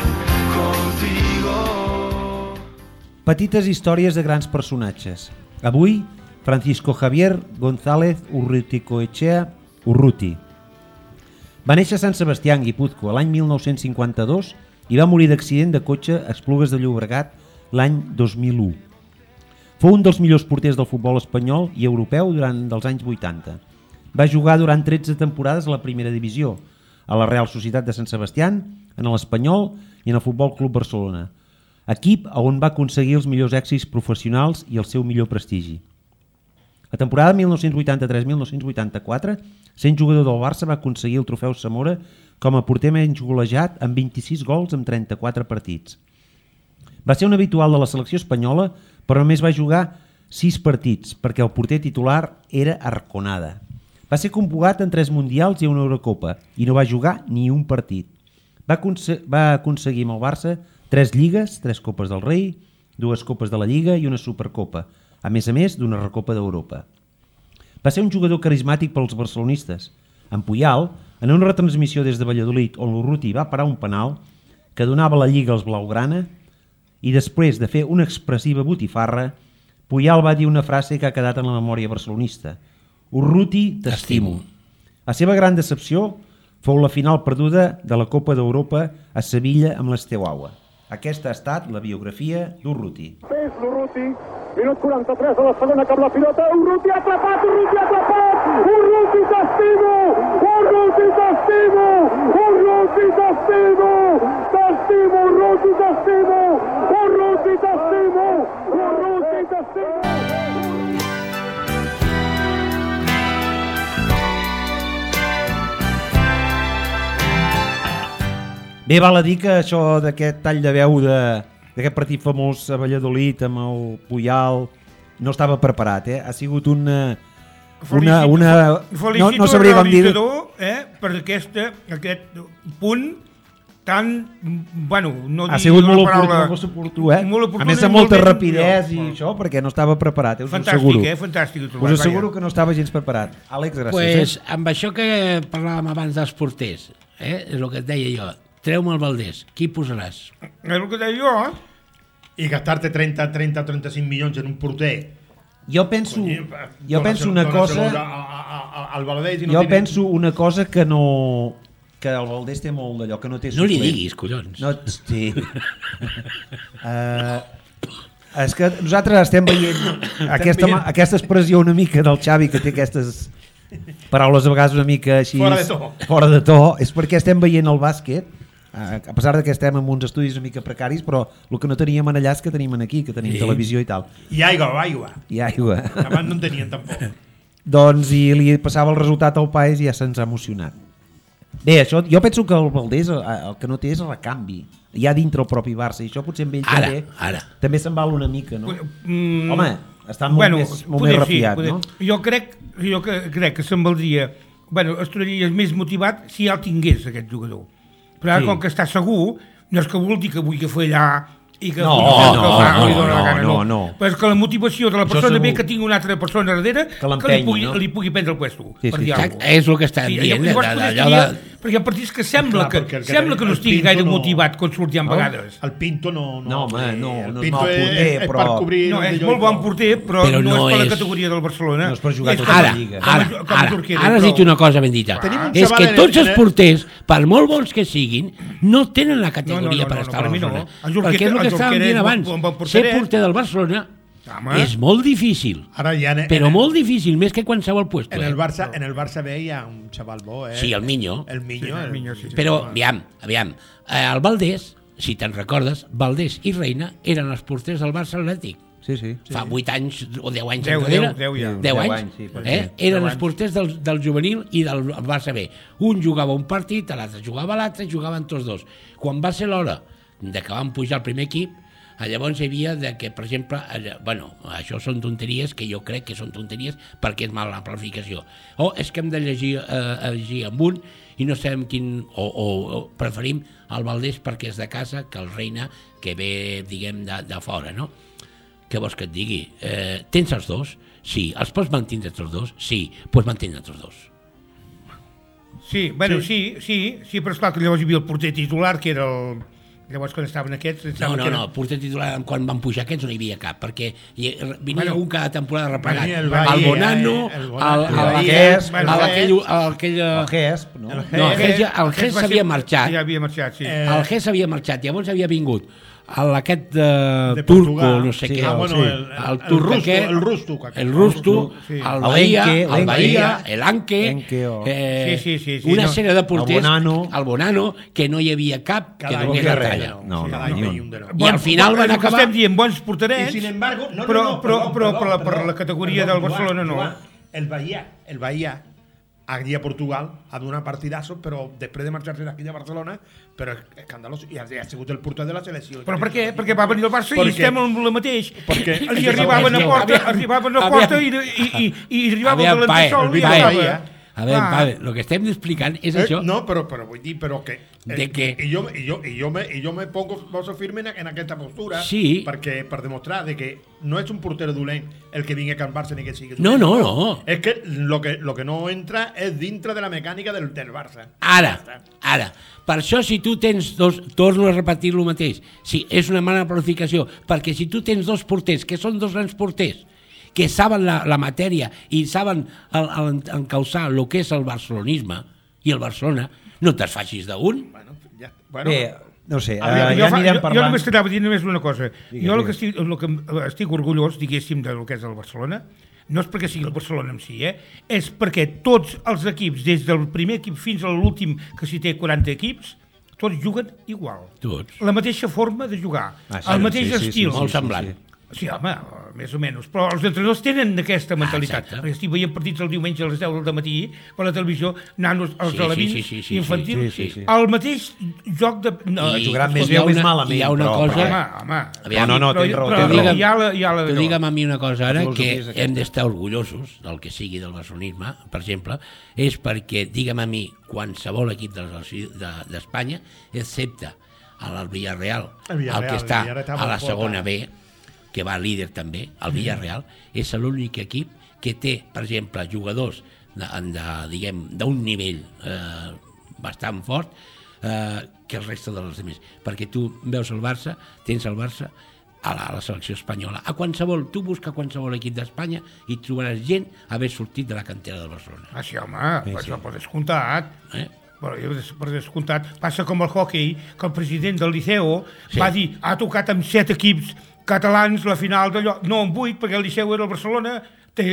contigo. Petites històries de grans personatges. Avui, Francisco Javier González Urruticoechea Urruti. Va néixer a Sant Sebastià, Guipúzcoa, l'any 1952 i va morir d'accident de cotxe a Esplugues de Llobregat l'any 2001. Fou un dels millors porters del futbol espanyol i europeu durant els anys 80. Va jugar durant 13 temporades a la primera divisió, a la Real Societat de Sant Sebastià, en l'Espanyol i en el Futbol Club Barcelona, equip on va aconseguir els millors èxits professionals i el seu millor prestigi. La temporada 1983-1984, sent jugador del Barça, va aconseguir el trofeu Zamora com a porter menys golejat amb 26 gols en 34 partits. Va ser un habitual de la selecció espanyola, però només va jugar 6 partits, perquè el porter titular era Arconada. Va ser convocat en 3 mundials i una Eurocopa, i no va jugar ni un partit. Va aconseguir amb el Barça 3 lligues, 3 copes del Rei, 2 copes de la Lliga i una Supercopa, a més d'una Recopa d'Europa. Va ser un jugador carismàtic pels barcelonistes. En Puyal, en una retransmissió des de Valladolid, on l'Urruti va parar un penal que donava la Lliga als blaugrana, i després de fer una expressiva botifarra, Puyal va dir una frase que ha quedat en la memòria barcelonista: Urruti, t'estimo. La seva gran decepció fou la final perduda de la Copa d'Europa a Sevilla amb l'Esteaua. Aquesta ha estat la biografia d'Urruti. És l'Urruti, minut 43 de la segona, cap la pilota, Urruti atrapat, Urruti t'estimo, Urruti t'estimo, Urruti t'estimo, t'estimo, Urruti t'estimo, Urruti t'estimo, Urruti t'estimo. Bé, val a dir que això d'aquest tall de veu d'aquest partit famós a Valladolid amb el Puyal no estava preparat, Ha sigut una no sabria com dir per aquest punt tan, bueno, no ha sigut molt oportú, a més amb molta rapidesa i això, perquè no estava preparat, us ho asseguro. Fantàstic. Us asseguro que no estava gens preparat. Àlex, gràcies. Pues, amb això que parlàvem abans dels porters, és el que et deia jo, treu-me el Valdés, qui posaràs? És el que deia jo, I gastar-te 30-35 milions en un porter. Jo penso una cosa... Al Valdés jo penso una cosa que no... que el Valdés té molt d'allò, que no té suplent. No li diguis, collons. No, sí. És que nosaltres estem veient aquesta expressió una mica del Xavi, que té aquestes paraules a vegades una mica així... Fora de to. És perquè estem veient el bàsquet, a pesar que estem en uns estudis una mica precaris, però el que no teníem allà és que tenim aquí, que tenim televisió i tal. I aigua. I aigua. Abans no en tenien tampoc. Doncs, i li passava el resultat al Paes i ja se'ns ha emocionat. Bé, això, jo penso que el Valdés el que no té és el canvi. Ja dintre el propi Barça, i això potser amb ell també se'n val una mica, no? Home, està molt més refiat, no? Jo crec que se'n valdria, estaria més motivat si ja el tingués, aquest jugador. Però ara, com que està segur, no és que vulgui que vulgui fer allà i que no. Però és que la motivació de la persona ve que tingui una altra persona darrere que li pugui prendre el puesto. És el que estem dient. Perquè hi ha partits que sembla que no estigui gaire motivat quan sortien vegades. El Pinto no. No, no és mal porter, però... No, és molt bon porter, però no és per la categoria del Barcelona. No és per jugar tota la Lliga. Ara has dit una cosa ben dita. És que tots els porters, per molt bons que siguin, no tenen la categoria per estar al Barcelona. Perquè és el que estàvem dient abans. Ser porter del Barcelona és molt difícil, però molt difícil, més que qualsevol puesto. En el Barça B hi ha un xaval bo, Sí, el Miño. Sí. Però, aviam, el Valdés, si te'n recordes, Valdés i Reina eren els porters del Barça Atlètic. Sí. Fa 8 anys o 10 anys. 10 anys. Eren els porters del juvenil i del Barça B. Un jugava un partit, l'altre jugava l'altre, jugaven tots dos. Quan va ser l'hora de que van pujar al primer equip, llavors hi havia que, per exemple, això són tonteries que jo crec que són tonteries perquè és mal la planificació. És que hem de llegir amb un i no sabem quin... O preferim el Valdés perquè és de casa que el Reina que ve, diguem, de fora, no? Què vols que et digui? Tens els dos? Sí. Els pots mantenir tots dos? Sí. Pots mantenir tots dos. Sí, però esclar que llavors hi havia el porter titular, que era el... Llavors, quan estaven aquests... No, el porter titular, quan van pujar aquests no hi havia cap, perquè venia un cada temporada replegat. El Bonano, el Ges s'havia marxat. El Ges s'havia marxat, llavors havia vingut aquest turco, no sé què, el turco, el Rusto, el Bahia, el Anke, una sèrie de porters, el Bonano, que no hi havia cap que donés la talla. I al final van acabar... Estem dient bons porterets, però per la categoria del Barcelona no. El Bahia aquí a Portugal ha donat partidassos, però després de marxar-se d'aquí a Barcelona, però escandalós, i ha sigut el porter de la selecció. Però per què? Perquè va venir el Barça i estem amb el mateix. Els arribaven a porta i arribaven a l'entresol i ja A veure, el que estem explicant és això. No, però vull dir, que... I jo me pongo firme en aquesta postura, perquè per demostrar que no és un porter dolent el que vingui a Can-Barça ni que sigui dolent. No. És que lo que no entra és dintre de la mecànica del Barça. Ara, per això si tu tens dos, torno a repetir el mateix, és una mala planificació, perquè si tu tens dos porters, que són dos grans porters, que saben la matèria i saben encausar el que és el barcelonisme i el Barcelona, no te'ls facis d'un. Bé, No sé, ja anirem parlant. Jo només t'anava a dir només una cosa. Jo el que estic orgullós, diguéssim, del que és el Barcelona, no és perquè sigui el Barcelona en si, és perquè tots els equips, des del primer equip fins a l'últim, que si té 40 equips, tots juguen igual. Tots. La mateixa forma de jugar, el mateix estil. Molt semblant. Sí, home, més o menys. Però els entrenadors tenen aquesta mentalitat. Perquè estic veient partits el diumenge a les 10 del matí per la televisió, nanos, els alevins, infantils. El mateix joc de... Jugaran més bé o més malament. Hi ha una cosa... No, tens raó. Tu digue'm a mi una cosa ara, que hem d'estar orgullosos del que sigui del barcelonisme, per exemple, és perquè, digue'm a mi, qualsevol equip d'Espanya, excepte el Villarreal, el que està a la segona B, que va líder també, el Villarreal, és l'únic equip que té, per exemple, jugadors d'un nivell bastant fort que el resta dels altres. Perquè tu veus el Barça, tens el Barça a la selecció espanyola. Tu busca qualsevol equip d'Espanya i trobaràs gent haver sortit de la cantera del Barcelona. Sí, home, això per descomptat. Per descomptat. Passa com el hockey, que el president del Liceo va dir, ha tocat amb 7 equips catalans la final d'allò, no amb 8, perquè el Liceu era el Barcelona, té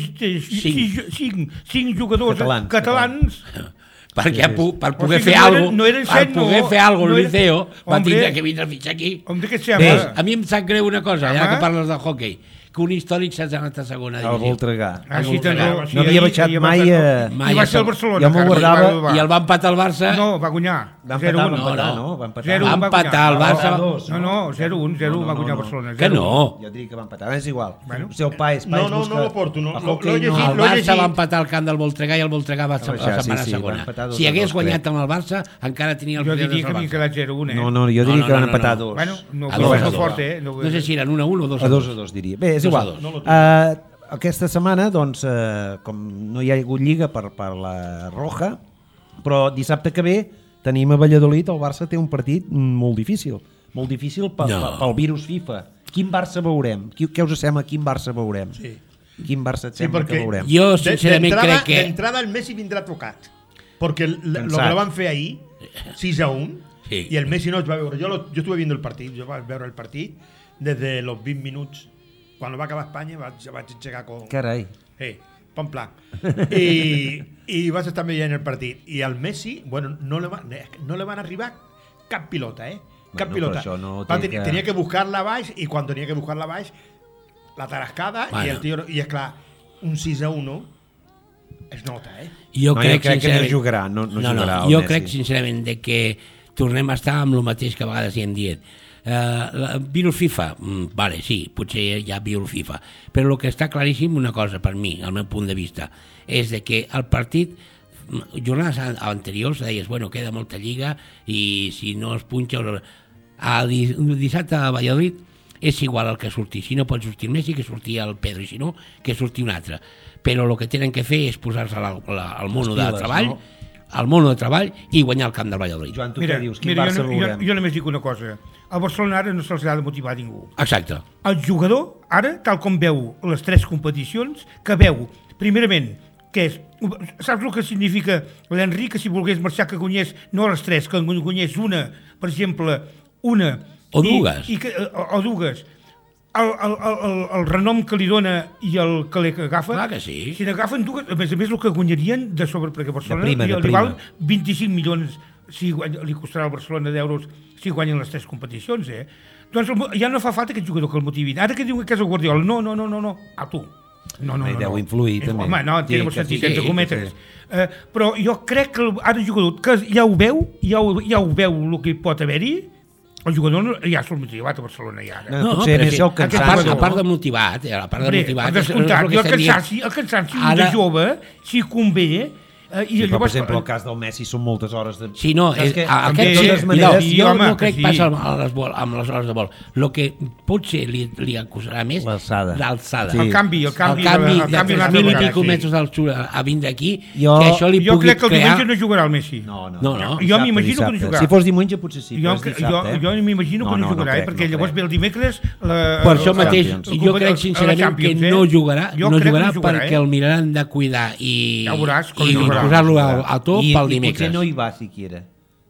5 jugadors catalans. Perquè per poder fer alguna cosa el Liceo va tindre que vindre fins aquí. A mi em sap greu una cosa, ja que parles del hockey, que un històric s'ha anat a segona divisió. El Voltregà. No havia baixat mai a... I va ser el Barcelona. I el va empatar el Barça. No, va guanyar. Va empatar el Barça. No, 0-1 va guanyar el Barcelona. Que no. Jo diria que va empatar, és igual. No lo porto. El Barça va empatar al camp del Voltregà i el Voltregà va se'n a segona. Si hagués guanyat amb el Barça, encara tenia el primer del Barça. Jo diria que havia quedat 0-1. No, jo diria que van empatar 2. No sé si eren 1-1 o 2-2, diria. Bé, és igual. Aquesta setmana, doncs, com no hi ha hagut lliga per la Roja, però dissabte que ve tenim a Valladolid, el Barça té un partit molt difícil pel virus FIFA. Quin Barça veurem? Què us sembla? Quin Barça veurem? Quin Barça et sembla que veurem? Jo sincerament crec que... D'entrada el Messi vindrà tocat, perquè lo que van fer ahir, 6-1, i el Messi no es va veure. Jo estuve viendo el partit, jo vaig veure el partit des de los 20 minuts. Quan va acabar Espanya vaig aixecar com... Carai. Pon plan. I vaig estar veient el partit. I al Messi, bueno, no le van arribar cap pilota, Cap pilota. Tenia que buscar-la baix, i quan tenia que buscar-la baix, la tarascada, i el tio... I és clar, un 6-1 es nota, Jo crec que no jugarà, no jugarà el jo Messi. crec sincerament que tornem a estar amb el mateix que a vegades hi hem dit. Virus FIFA, vale, sí, potser hi ha virus FIFA, però el que està claríssim, una cosa per mi, al meu punt de vista, és de que el partit, jornades anteriors deies, bueno, queda molta lliga i si no es punxa el dissabte a Valladolid és igual el que surti, si no pot sortir Messi que sortir el Pedro, i si no que surti un altre, però el que tenen que fer és posar-se al mono de treball, al mono de treball i guanyar el camp del Valladolid. Joan, tu què dius? Quin Barça veurem? Jo només dic una cosa. Al Barcelona ara no se'ls ha de motivar ningú. Exacte. El jugador, ara, tal com veu les 3 competicions, que veu, primerament, que és... Saps el que significa l'Henry, que si volgués marxar que guanyés, no a les 3, que guanyés una, per exemple, una... O dues. O dues. El renom que li dona i el que l'agafa, clar que sí. Si n'agafen dues, a més el que guanyarien de sobre, perquè Barcelona li val 25 milions, si li costarà al Barcelona d'euros si guanyen les 3 competicions, Doncs ja no fa falta aquest jugador que el motivin. Ara que diuen que és el Guardiola, no, a tu. No. Deu influir, també. Home, no, té molt sentit, sense cometres. Però jo crec que ara el jugador, que ja ho veu, el que pot haver-hi, el jugador ja s'ho motivat a Barcelona ja. No, potser més el cansanci. A part de motivat, el cansanci de jove, si convé, però, per exemple, el cas del Messi són moltes hores de... Sí, no, jo no crec que passa amb les hores de vol. El que potser li acusarà més l'alçada. El canvi de 1.000 i pico metres d'alçada a vindre aquí, que això li pugui crear... Jo crec que el diumenge no jugarà el Messi. No. Jo m'imagino que no jugarà. Si fos diumenge potser sí, però és dissabte. Jo m'imagino que no jugarà, perquè llavors ve el dimecres... Per això mateix, jo crec sincerament que no jugarà perquè el miraran de cuidar i posar-lo a top pel dimecres. I potser no hi va, siquiera.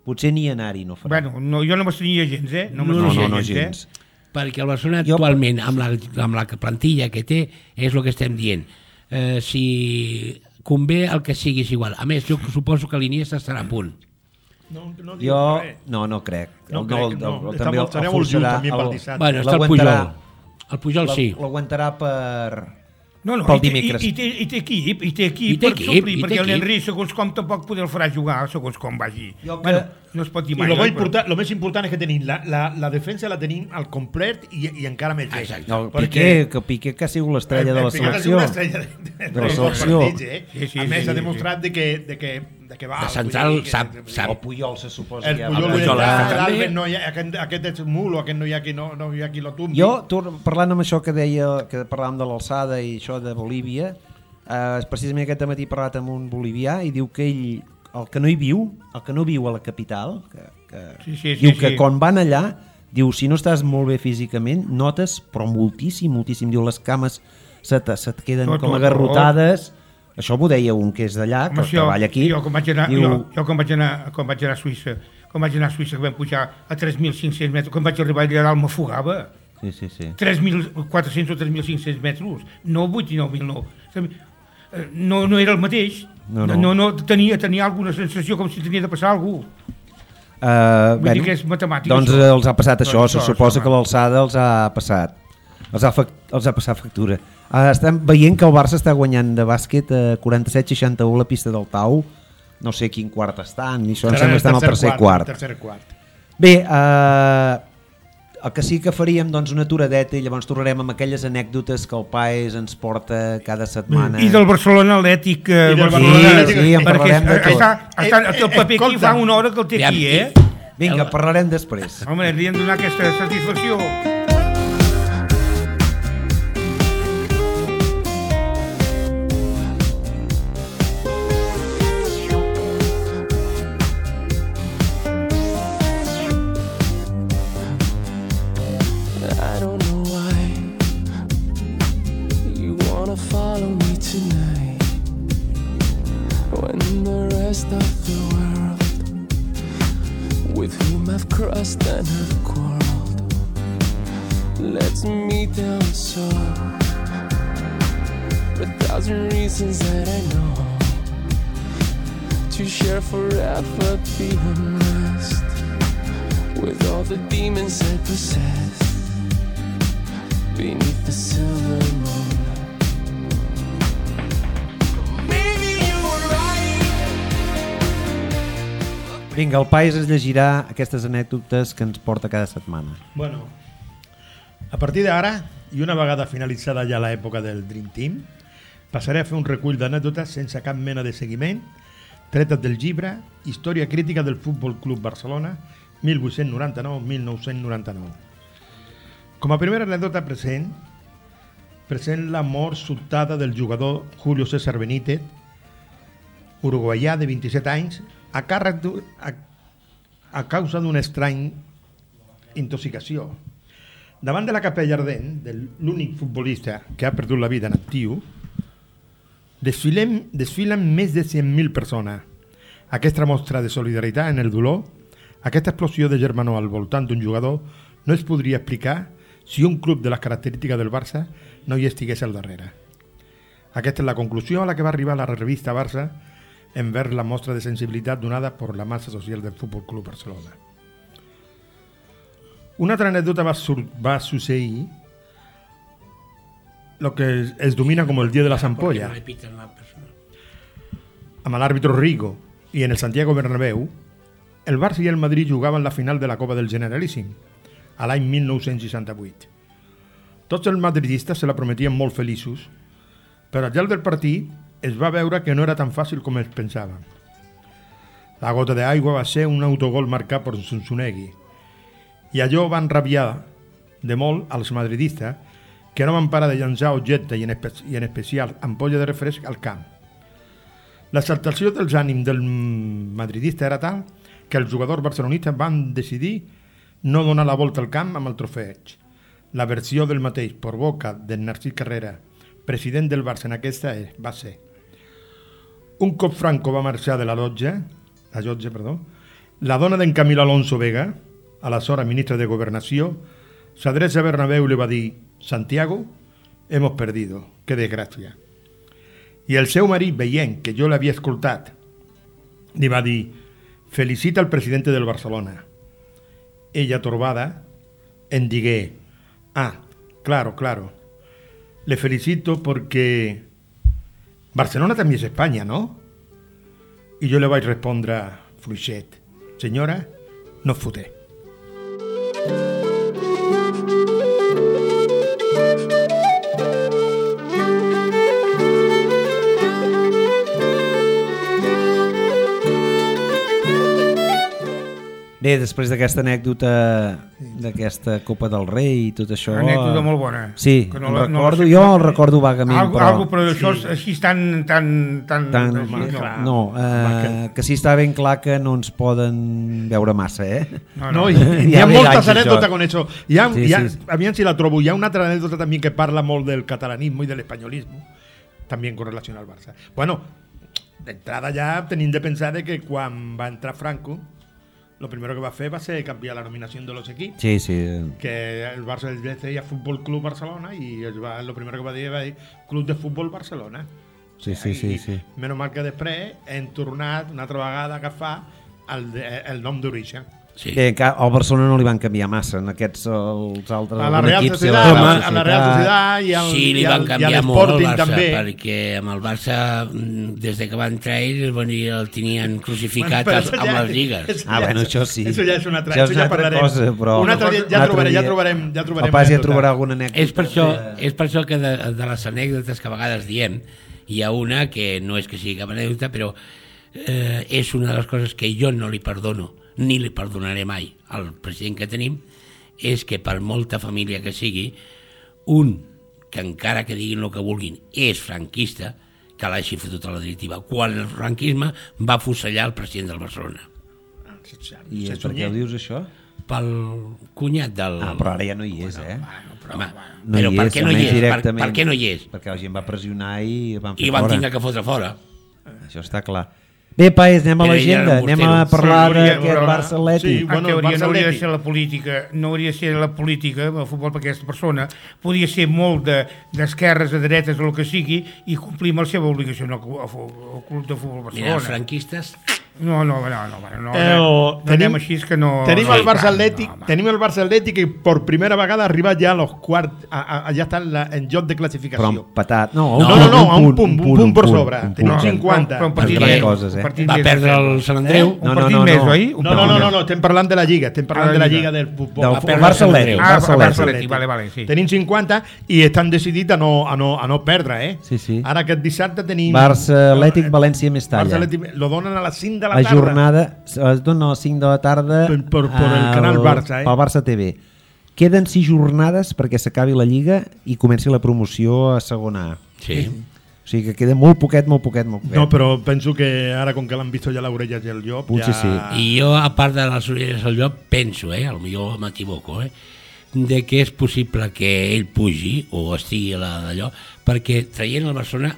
potser ni anar-hi no farà. Bueno, no, jo no m'estranyaria gens, No, gens. Perquè el Barcelona actualment, amb la plantilla que té, és el que estem dient. Si convé el que siguis igual. A més, jo suposo que l'Iniesta estarà a punt. Jo no crec. També el forçarà. Bueno, està el Pujol. El Pujol sí. L'aguantarà per... pel dimecres. I té equip per suplir, perquè l'Henry, segons com, tampoc poder el farà jugar, segons com vagi. No es pot dir mai. I el més important és que tenim la defensa la tenim al complet i encara més gent. Piqué que ha sigut l'estrella de la selecció. De la selecció. A més, ha demostrat que va... De central sap. El Pujol se suposa que... El Pujol aquest és mul o aquest no hi ha qui lo tumbi. Jo, parlant amb això que parlàvem de l'alçada i això de Bolívia, precisament aquest matí he parlat amb un bolivià i diu que ell, el que no viu a la capital, diu que quan van allà, diu, si no estàs molt bé físicament, notes, però moltíssim, diu, les cames se't queden com agarrotades. Això ho deia un que és d'allà, que treballa aquí. Jo quan vaig anar a Suïssa, que vam pujar a 3.500 metres, quan vaig arribar allà dalt m'afogava. Sí. 3.400 o 3.500 metres, no 8 i 9.000, no era el mateix. No tenia alguna sensació com si tenia de passar algú. Vull dir que és matemàtic. Doncs els ha passat això, se suposa que l'alçada els ha passat. Els ha passat factura. Estem veient que el Barça està guanyant de bàsquet a 47-61 la pista del Tau. No sé quin quart estan, ni això em sembla que estan al tercer quart. Bé, el que sí que faríem doncs una aturadeta i llavors tornarem amb aquelles anècdotes que el Paes ens porta cada setmana. I del Barcelona Atlètic. Sí, en parlarem de tot. Està el paper aquí fa una hora que el té aquí, Vinga, parlarem després. Home, li hem de donar aquesta satisfacció. And have quarreled. Let's meet down so 1,000 reasons that I know to share forever the unrest with all the demons I possess beneath the silver moon. Vinga, el Paes es llegirà aquestes anècdotes que ens porta cada setmana. Bueno, a partir d'ara, i una vegada finalitzada ja l'època del Dream Team, passaré a fer un recull d'anècdotes sense cap mena de seguiment, tretes del llibre Història crítica del Futbol Club Barcelona 1899-1999. Com a primera anècdota present la mort sobtada del jugador Julio César Benítez, uruguaià de 27 anys, a causa d'una estrany intoxicació. Davant de la capella ardent de l'únic futbolista que ha perdut la vida en actiu, desfilen més de 100.000 persones. Aquesta mostra de solidaritat en el dolor, aquesta explosió de germanor al voltant d'un jugador, no es podria explicar si un club de les característiques del Barça no hi estigués al darrere. Aquesta és la conclusió a la que va arribar la revista Barça envers la mostra de sensibilitat donada per la massa social del Futbol Club Barcelona. Una altra anècdota va succeir lo que es domina como el Día de las Ampollas. Amb l'àrbitro Rigo i en el Santiago Bernabéu, el Barça i el Madrid jugaven la final de la Copa del Generalíssim a l'any 1968. Tots els madridistes se la prometien molt feliços, però al llarg del partit es va veure que no era tan fàcil com es pensava. La gota d'aigua va ser un autogol marcat per Zunzunegui i allò va enrabiar de molt als madridistes que no van parar de llançar objectes i en especial ampolla de refresc al camp. L'exaltació dels ànims del madridista era tal que els jugadors barcelonistes van decidir no donar la volta al camp amb el trofeig. La versió del mateix per boca de Narcís Carrera, president del Barça en aquesta, va ser: un cop Franco va marxar de la llotja, La dona d'en Camilo Alonso Vega, aleshores ministra de Governació, s'adreça a Bernabéu i li va dir: Santiago, hemos perdido, qué desgracia. I el seu marit, veient que jo l'havia escoltat, li va dir: felicita al presidente del Barcelona. Ella, torbada, en digué: claro, le felicito porque Barcelona també és Espanya, no? I jo le vaig respondre fluixet: senyora, no es foté. Bé, després d'aquesta anècdota d'aquesta Copa del Rei i tot això... Anècdota molt bona. Sí, jo el recordo vagament, però això és així tan que sí està ben clar que no ens poden veure massa, No, hi ha moltes anècdotes con això. Aviam si la trobo. Hi ha una altra anècdota també que parla molt del catalanismo i de l'espanyolismo, també con relació al Barça. Bueno, d'entrada ja tenim de pensar que quan va entrar Franco, lo primero que va a hacer va a ser cambiar la nominación de los equipos. Sí, sí. Que el Barça decía Fútbol Club Barcelona y lo primero que va a dir Club de Futbol Barcelona. Sí, sí. Menys mal que després hem tornat una altra vegada a agafar el nom d'origen. Sí. Que al Barcelona no li van canviar massa en aquests els altres a la Real Societat, a la Real Societat i al, sí, li van canviar molt al Barça també. Perquè amb el Barça des que va entrar ell el tenien crucificat amb les lligues. Bueno, això sí, això ja és una altra cosa, però ja trobarem pas ja trobarà alguna anècdota. És per això que de les anècdotes que a vegades diem hi ha una que no és que sigui cap anècdota, però és una de les coses que jo no li perdono ni li perdonaré mai al president que tenim, és que per molta família que sigui, un que encara que diguin el que vulguin és franquista, que l'hagi fotut a la directiva, quan el franquisme va afusellar el president del Barcelona. I per què ho dius això? Pel cunyat del... però ara ja no hi és, Però per què no hi és? Per què no hi és? Perquè la gent va pressionar i van fer fora. I van tenir que fotre fora. Això està clar. Bé, Paez, anem a l'agenda, anem a parlar d'aquest Barça Atlètic. En teoria no hauria de ser la política, el futbol, perquè aquesta persona podia ser molt d'esquerres, de dretes o el que sigui, i complir amb la seva obligació al Club de Futbol Barcelona. Mira, els franquistes... No, tenim així que no... Tenim el Barça Atlètic i per primera vegada ha arribat ja a los quarts, ja està en joc de classificació. Però empatat, no, a un punt per sobre. Tenim 50. Va perdre el Sant Andreu. Un partit més, oi? No, estem parlant de la Lliga, del futbol. Del Barça Atlètic. Vale, sí. Tenim 50 i estan decidits a no perdre, Sí. Ara aquest dissabte tenim... Barça Atlètic, València, Mestalla. Lo donen a les 5 de la jornada es dona a les 5 de la tarda per el canal Barça, pel Barça TV. Queden 6 jornades perquè s'acabi la Lliga i comenci la promoció a segona A. Sí. O sigui que queda molt poquet. No, però penso que ara, com que l'han vist ja les orelles i el llop... Potser sí. I jo, a part de les orelles del llop, penso, potser m'equivoco, de que és possible que ell pugi o estigui a d'allò, perquè traient el Barcelona,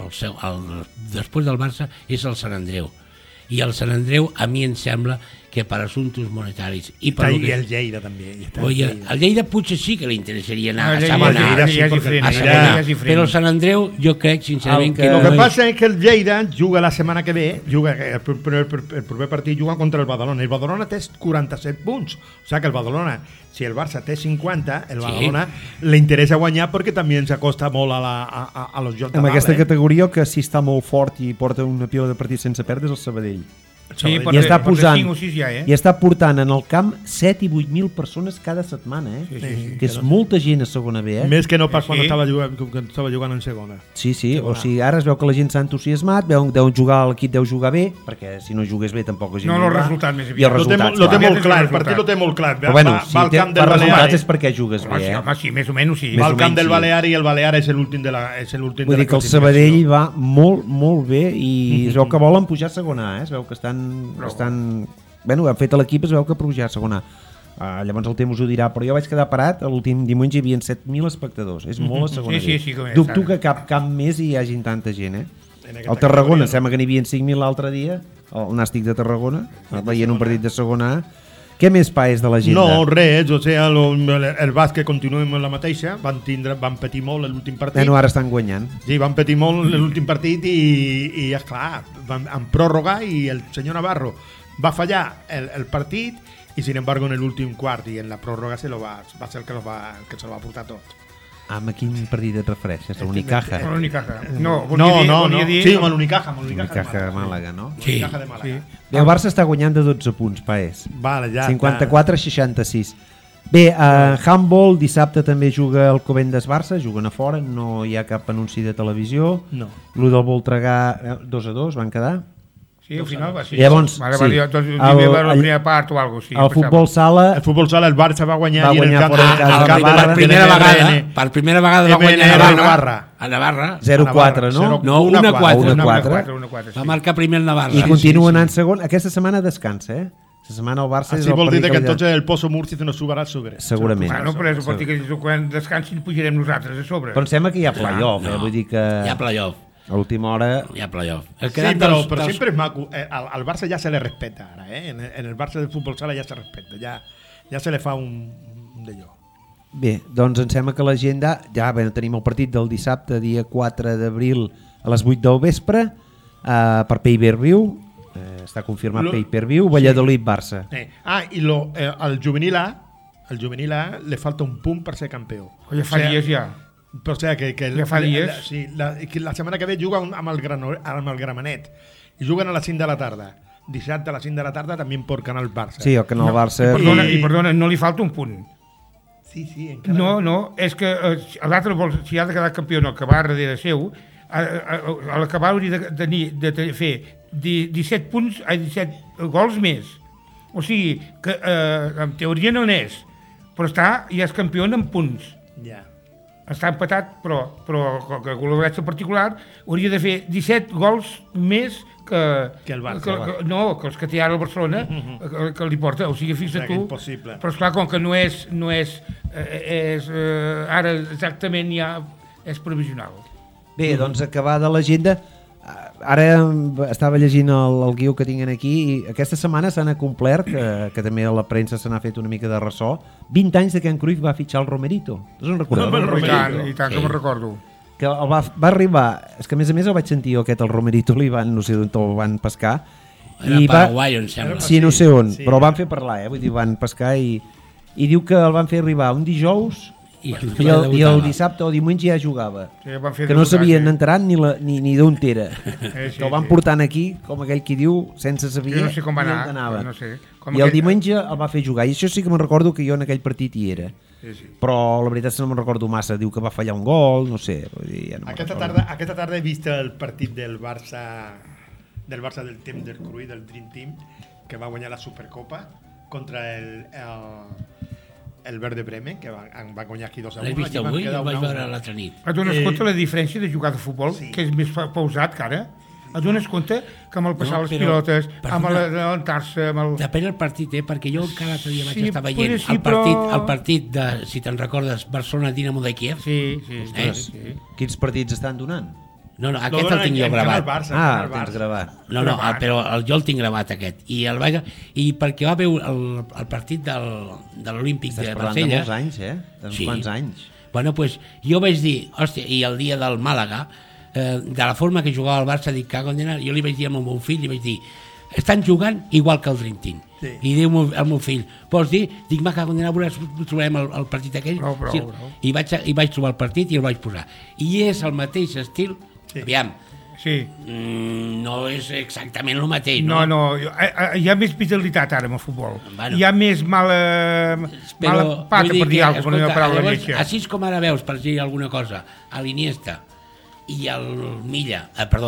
després del Barça és el Sant Andreu. I el Sant Andreu a mi em sembla que per assumptes monetaris i per el Lleida també el Lleida potser sí que li interessaria anar a segona, però el Sant Andreu jo crec sincerament que el que passa és que el Lleida juga la setmana que ve, el proper partit juga contra el Badalona. El Badalona té 47 punts, o sigui que el Badalona, si el Barça té 50, el Badalona li interessa guanyar perquè també ens acosta molt a los jocs de en aquesta categoria que si està molt fort i porta una pila de partits sense perdre és el Sabadell. Sí, i està posant i està portant en el camp 7 i 8.000 persones cada setmana, que és molta gent a segona B, més que no pas quan estava jugant en segona. Sí, o sigui, ara es veu que la gent s'ha entusiasmat, l'equip deu jugar bé, perquè si no jugués bé tampoc la gent el resultat més aviat. Lo té molt clar, el partit lo té molt clar. Però bueno, si té per resultats és perquè jugues bé, Sí, més o menys sí. Va al camp del Balear i el Balear és l'últim de la classificació. Vull dir que el Sabadell va molt bé i es veu que volen pujar a segona A, es veu que estan bueno, han fet l'equip, es veu que pujar a segona A. Llavors el temps us ho dirà, però jo vaig quedar parat l'últim diumenge hi havia 7.000 espectadors, és molt a segona B. Dubto que cap camp més hi hagi tanta gent, El Tarragona, sembla que n'hi havia 5.000 l'altre dia, el Nàstic de Tarragona, veient un partit de segona A. Què més és de l'agenda? No, res, o sigui, el bàsquet continuem amb la mateixa, van patir molt l'últim partit. Bueno, ara estan guanyant. Sí, van patir molt l'últim partit i esclar, van pròrroga i el senyor Navarro va fallar el partit i sin embargo en l'últim quart i en la pròrroga va ser el que se lo va portar tot. A quin partit et refereixes? A l'Unicaja? A l'Unicaja. No. Sí, amb l'Unicaja. L'Unicaja de Màlaga, no? Sí. Bé, el Barça està guanyant de 12 punts, Paes. Vale, ja. 54-66. Bé, a handball dissabte també juga el Covendes-Barça, juguen a fora, no hi ha cap anunci de televisió. No. L'1 del Voltregà 2-2 van quedar. Sí, al final va ser. Llavors, la primera part o alguna cosa. El futbol sala, el Barça va guanyar fora de casa. Per primera vegada va guanyar a Navarra. 0-4, no? No, 1-4. 1-4. Va marcar primer el Navarra. I continua anant segon. Aquesta setmana descansa, La setmana el Barça és el vol dir que entonces el Pozo Murcia no subarà al sobre. Segurament. Bueno, però és dir que quan descansin pujarem nosaltres a sobre. Però em sembla que hi ha play-off, vull dir que... Hi ha play-off. A l'última hora... Hi ha play-off. Sí, però sempre és maco. Al Barça ja se le respeta ara, En el Barça de futbol sala ja se respeta. Ja se le fa un d'allò. Bé, doncs em sembla que l'agenda... Ja tenim el partit del dissabte, dia 4 d'abril, a les 8 del vespre, per pay-per-view. Està confirmat pay-per-view, Valladolid-Barça. I al juvenil A le falta un punt per ser campió. Ja fa dies ja. Però o sigui que ja fa dies. La setmana que ve juga amb el Gramenet i juguen a les 5 de la tarda. Dissabte a les 5 de la tarda també per Canal Barça. Sí, el Canal Barça. I perdona, no li falta un punt. Sí, encara. No, és que l'altre vol, si ha de quedar campió no acabar darrere seu, a l'acabar hauria de fer 17 punts, 17 gols més. O sigui, que en teoria no n'és, però ja és campió en punts. Ja. Està empatat, però que col·laboratge particular hauria de fer 17 gols més que el Barça. Que els que té ara el Barcelona, que li porta. O sigui, fixa't tu. Impossible. Però esclar, com que no és ara exactament ja és provisional. Bé, doncs acabada l'agenda, ara estava llegint el guió que tinguin aquí i aquesta setmana s'han acomplert, que també a la premsa se n'ha fet una mica de ressò, 20 anys de que en Cruyff va fitxar el Romerito. No se'n recordeu? I tant que me'n recordo. Que va arribar, és que a més el vaig sentir jo, el Romerito, no sé d'on el van pescar. Era Paraguai, em sembla. Sí, no sé on, però el van fer parlar, vull dir, van pescar i diu que el van fer arribar un dijous i el dissabte o diumenge ja jugava, que no s'havien enterat ni d'on era, que el van portant aquí, com aquell qui diu, sense saber no sé com va anar, i el diumenge el va fer jugar, i això sí que me'n recordo que jo en aquell partit hi era, però la veritat no me'n recordo massa, diu que va fallar un gol, no sé, aquesta tarda he vist el partit del Barça del temps del Cruyff, del Dream Team, que va guanyar la Supercopa contra el Werder Bremen, que va guanyar aquí 2-1. L'he vist avui, el vaig veure l'altra nit. Et dones compte la diferència de jugar de futbol, que és més pausat que ara? Et dones compte que amb el passar les pilotes, amb l'adelantar-se... Depèn del partit, perquè jo encara l'altre dia vaig estar veient el partit de, si te'n recordes, Barcelona-Dinamo de Kiev. Sí. Quins partits estan donant? No, aquest el tinc jo gravat. El tens gravat. No, però jo el tinc gravat aquest. I perquè va veure el partit de l'Olímpic de Marsella... Estàs parlant de molts anys, de quants anys? Bueno, doncs jo vaig dir, hòstia, i el dia del Màlaga, de la forma que jugava el Barça, dic, cago en dinar, jo li vaig dir al meu fill, li vaig dir, estan jugant igual que el Dream Team. I diu al meu fill, pots dir? Dic, va, cago en dinar, trobarem el partit aquell. I vaig trobar el partit i el vaig posar. I és el mateix estil. Aviam, no és exactament el mateix, no? No, hi ha més vitalitat ara amb el futbol. Hi ha més mala pata, per dir alguna paraula lletja. Així com ara veus, per dir alguna cosa, a l'Iniesta i el Milla,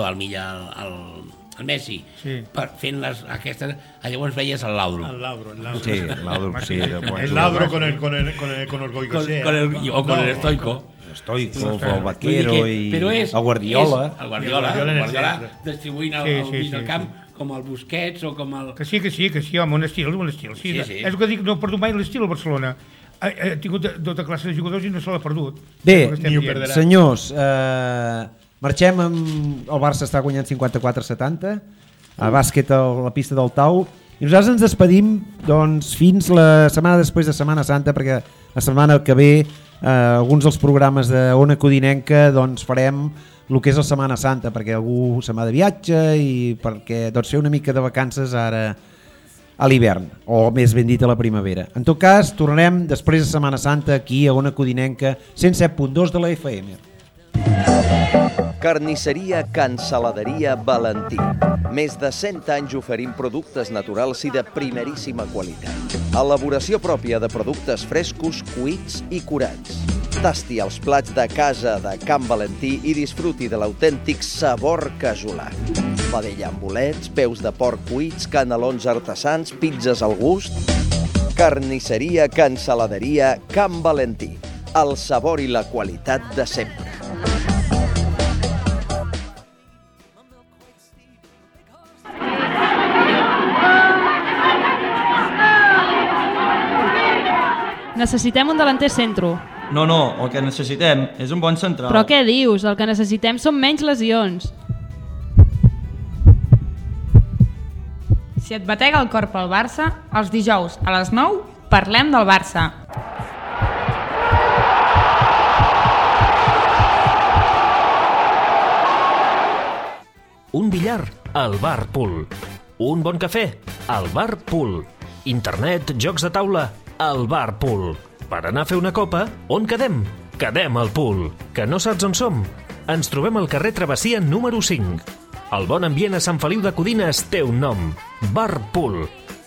el Messi, fent aquestes, llavors veies el Laudrup. Sí, el Laudrup, sí. El Laudrup con el Goicoechea. O con el Stoico. Stoico, el Vaquero i el Guardiola. El Guardiola distribuint al mig del camp com el Busquets o com el... Que sí, home, un estil. Sí. És el que dic, no ha perdut mai l'estil al Barcelona. Ha tingut tota classe de jugadors i no se l'ha perdut. Bé, senyors, Marxem amb... El Barça està guanyant 54-70, a bàsquet a la pista del Tau, i nosaltres ens despedim doncs, fins la setmana després de Setmana Santa, perquè la setmana que ve alguns dels programes d'Ona Codinenca doncs, farem el que és la Setmana Santa, perquè algú se m'ha de viatge i perquè doncs, fer una mica de vacances ara a l'hivern, o més ben dit a la primavera. En tot cas, tornarem després de Setmana Santa aquí a Ona Codinenca 107.2 de la FM. Carnisseria Cansaladeria Valentí. Més de 100 anys oferint productes naturals i de primeríssima qualitat. Elaboració pròpia de productes frescos, cuits i curats. Tasti els plats de casa de Can Valentí i disfruti de l'autèntic sabor casolà. Vedella amb bolets, peus de porc cuits, canelons artesans, pizzas al gust. Carnisseria Cansaladeria Can Valentí. El sabor i la qualitat de sempre. Necessitem un delanter centro. No, el que necessitem és un bon central. Però què dius? El que necessitem són menys lesions. Si et batega el cor pel Barça, els dijous a les 9 parlem del Barça. Un billar, al Bar Pool. Un bon cafè, al Bar Pool. Internet, jocs de taula, al Bar Pool. Per anar a fer una copa, on quedem? Quedem al Pool. Que no saps on som? Ens trobem al carrer Travessia número 5. El bon ambient a Sant Feliu de Codines té un nom. Bar Pool.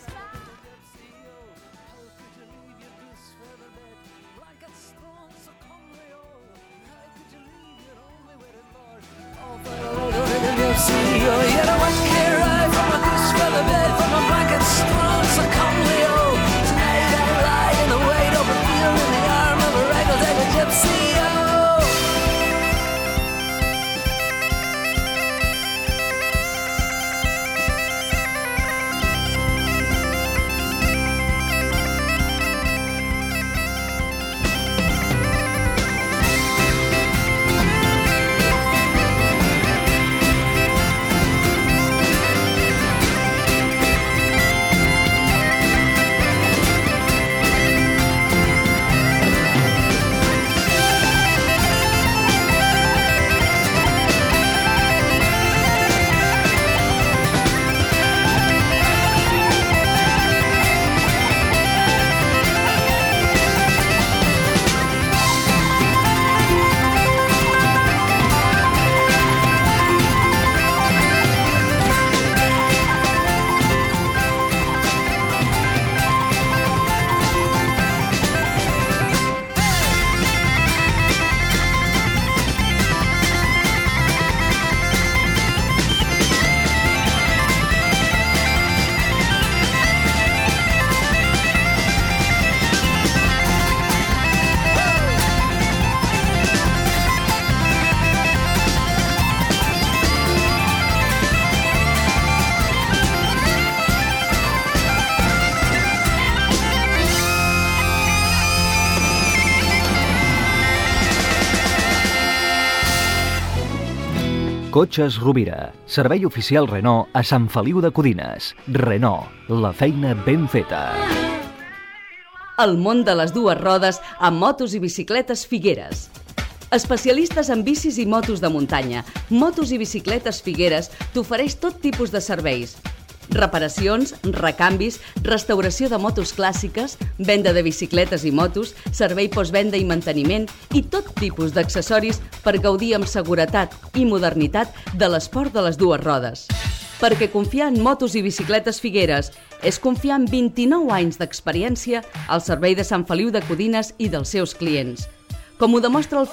Cotxes Rovira, servei oficial Renault a Sant Feliu de Codines. Renault, la feina ben feta. El món de les dues rodes amb motos i bicicletes Figueres. Especialistes en bicis i motos de muntanya, Motos i Bicicletes Figueres t'ofereix tot tipus de serveis. Reparacions, recanvis, restauració de motos clàssiques, venda de bicicletes i motos, servei postvenda i manteniment i tot tipus d'accessoris per gaudir amb seguretat i modernitat de l'esport de les dues rodes. Perquè confiar en Motos i Bicicletes Figueres és confiar en 29 anys d'experiència al servei de Sant Feliu de Codines i dels seus clients. Com ho demostra el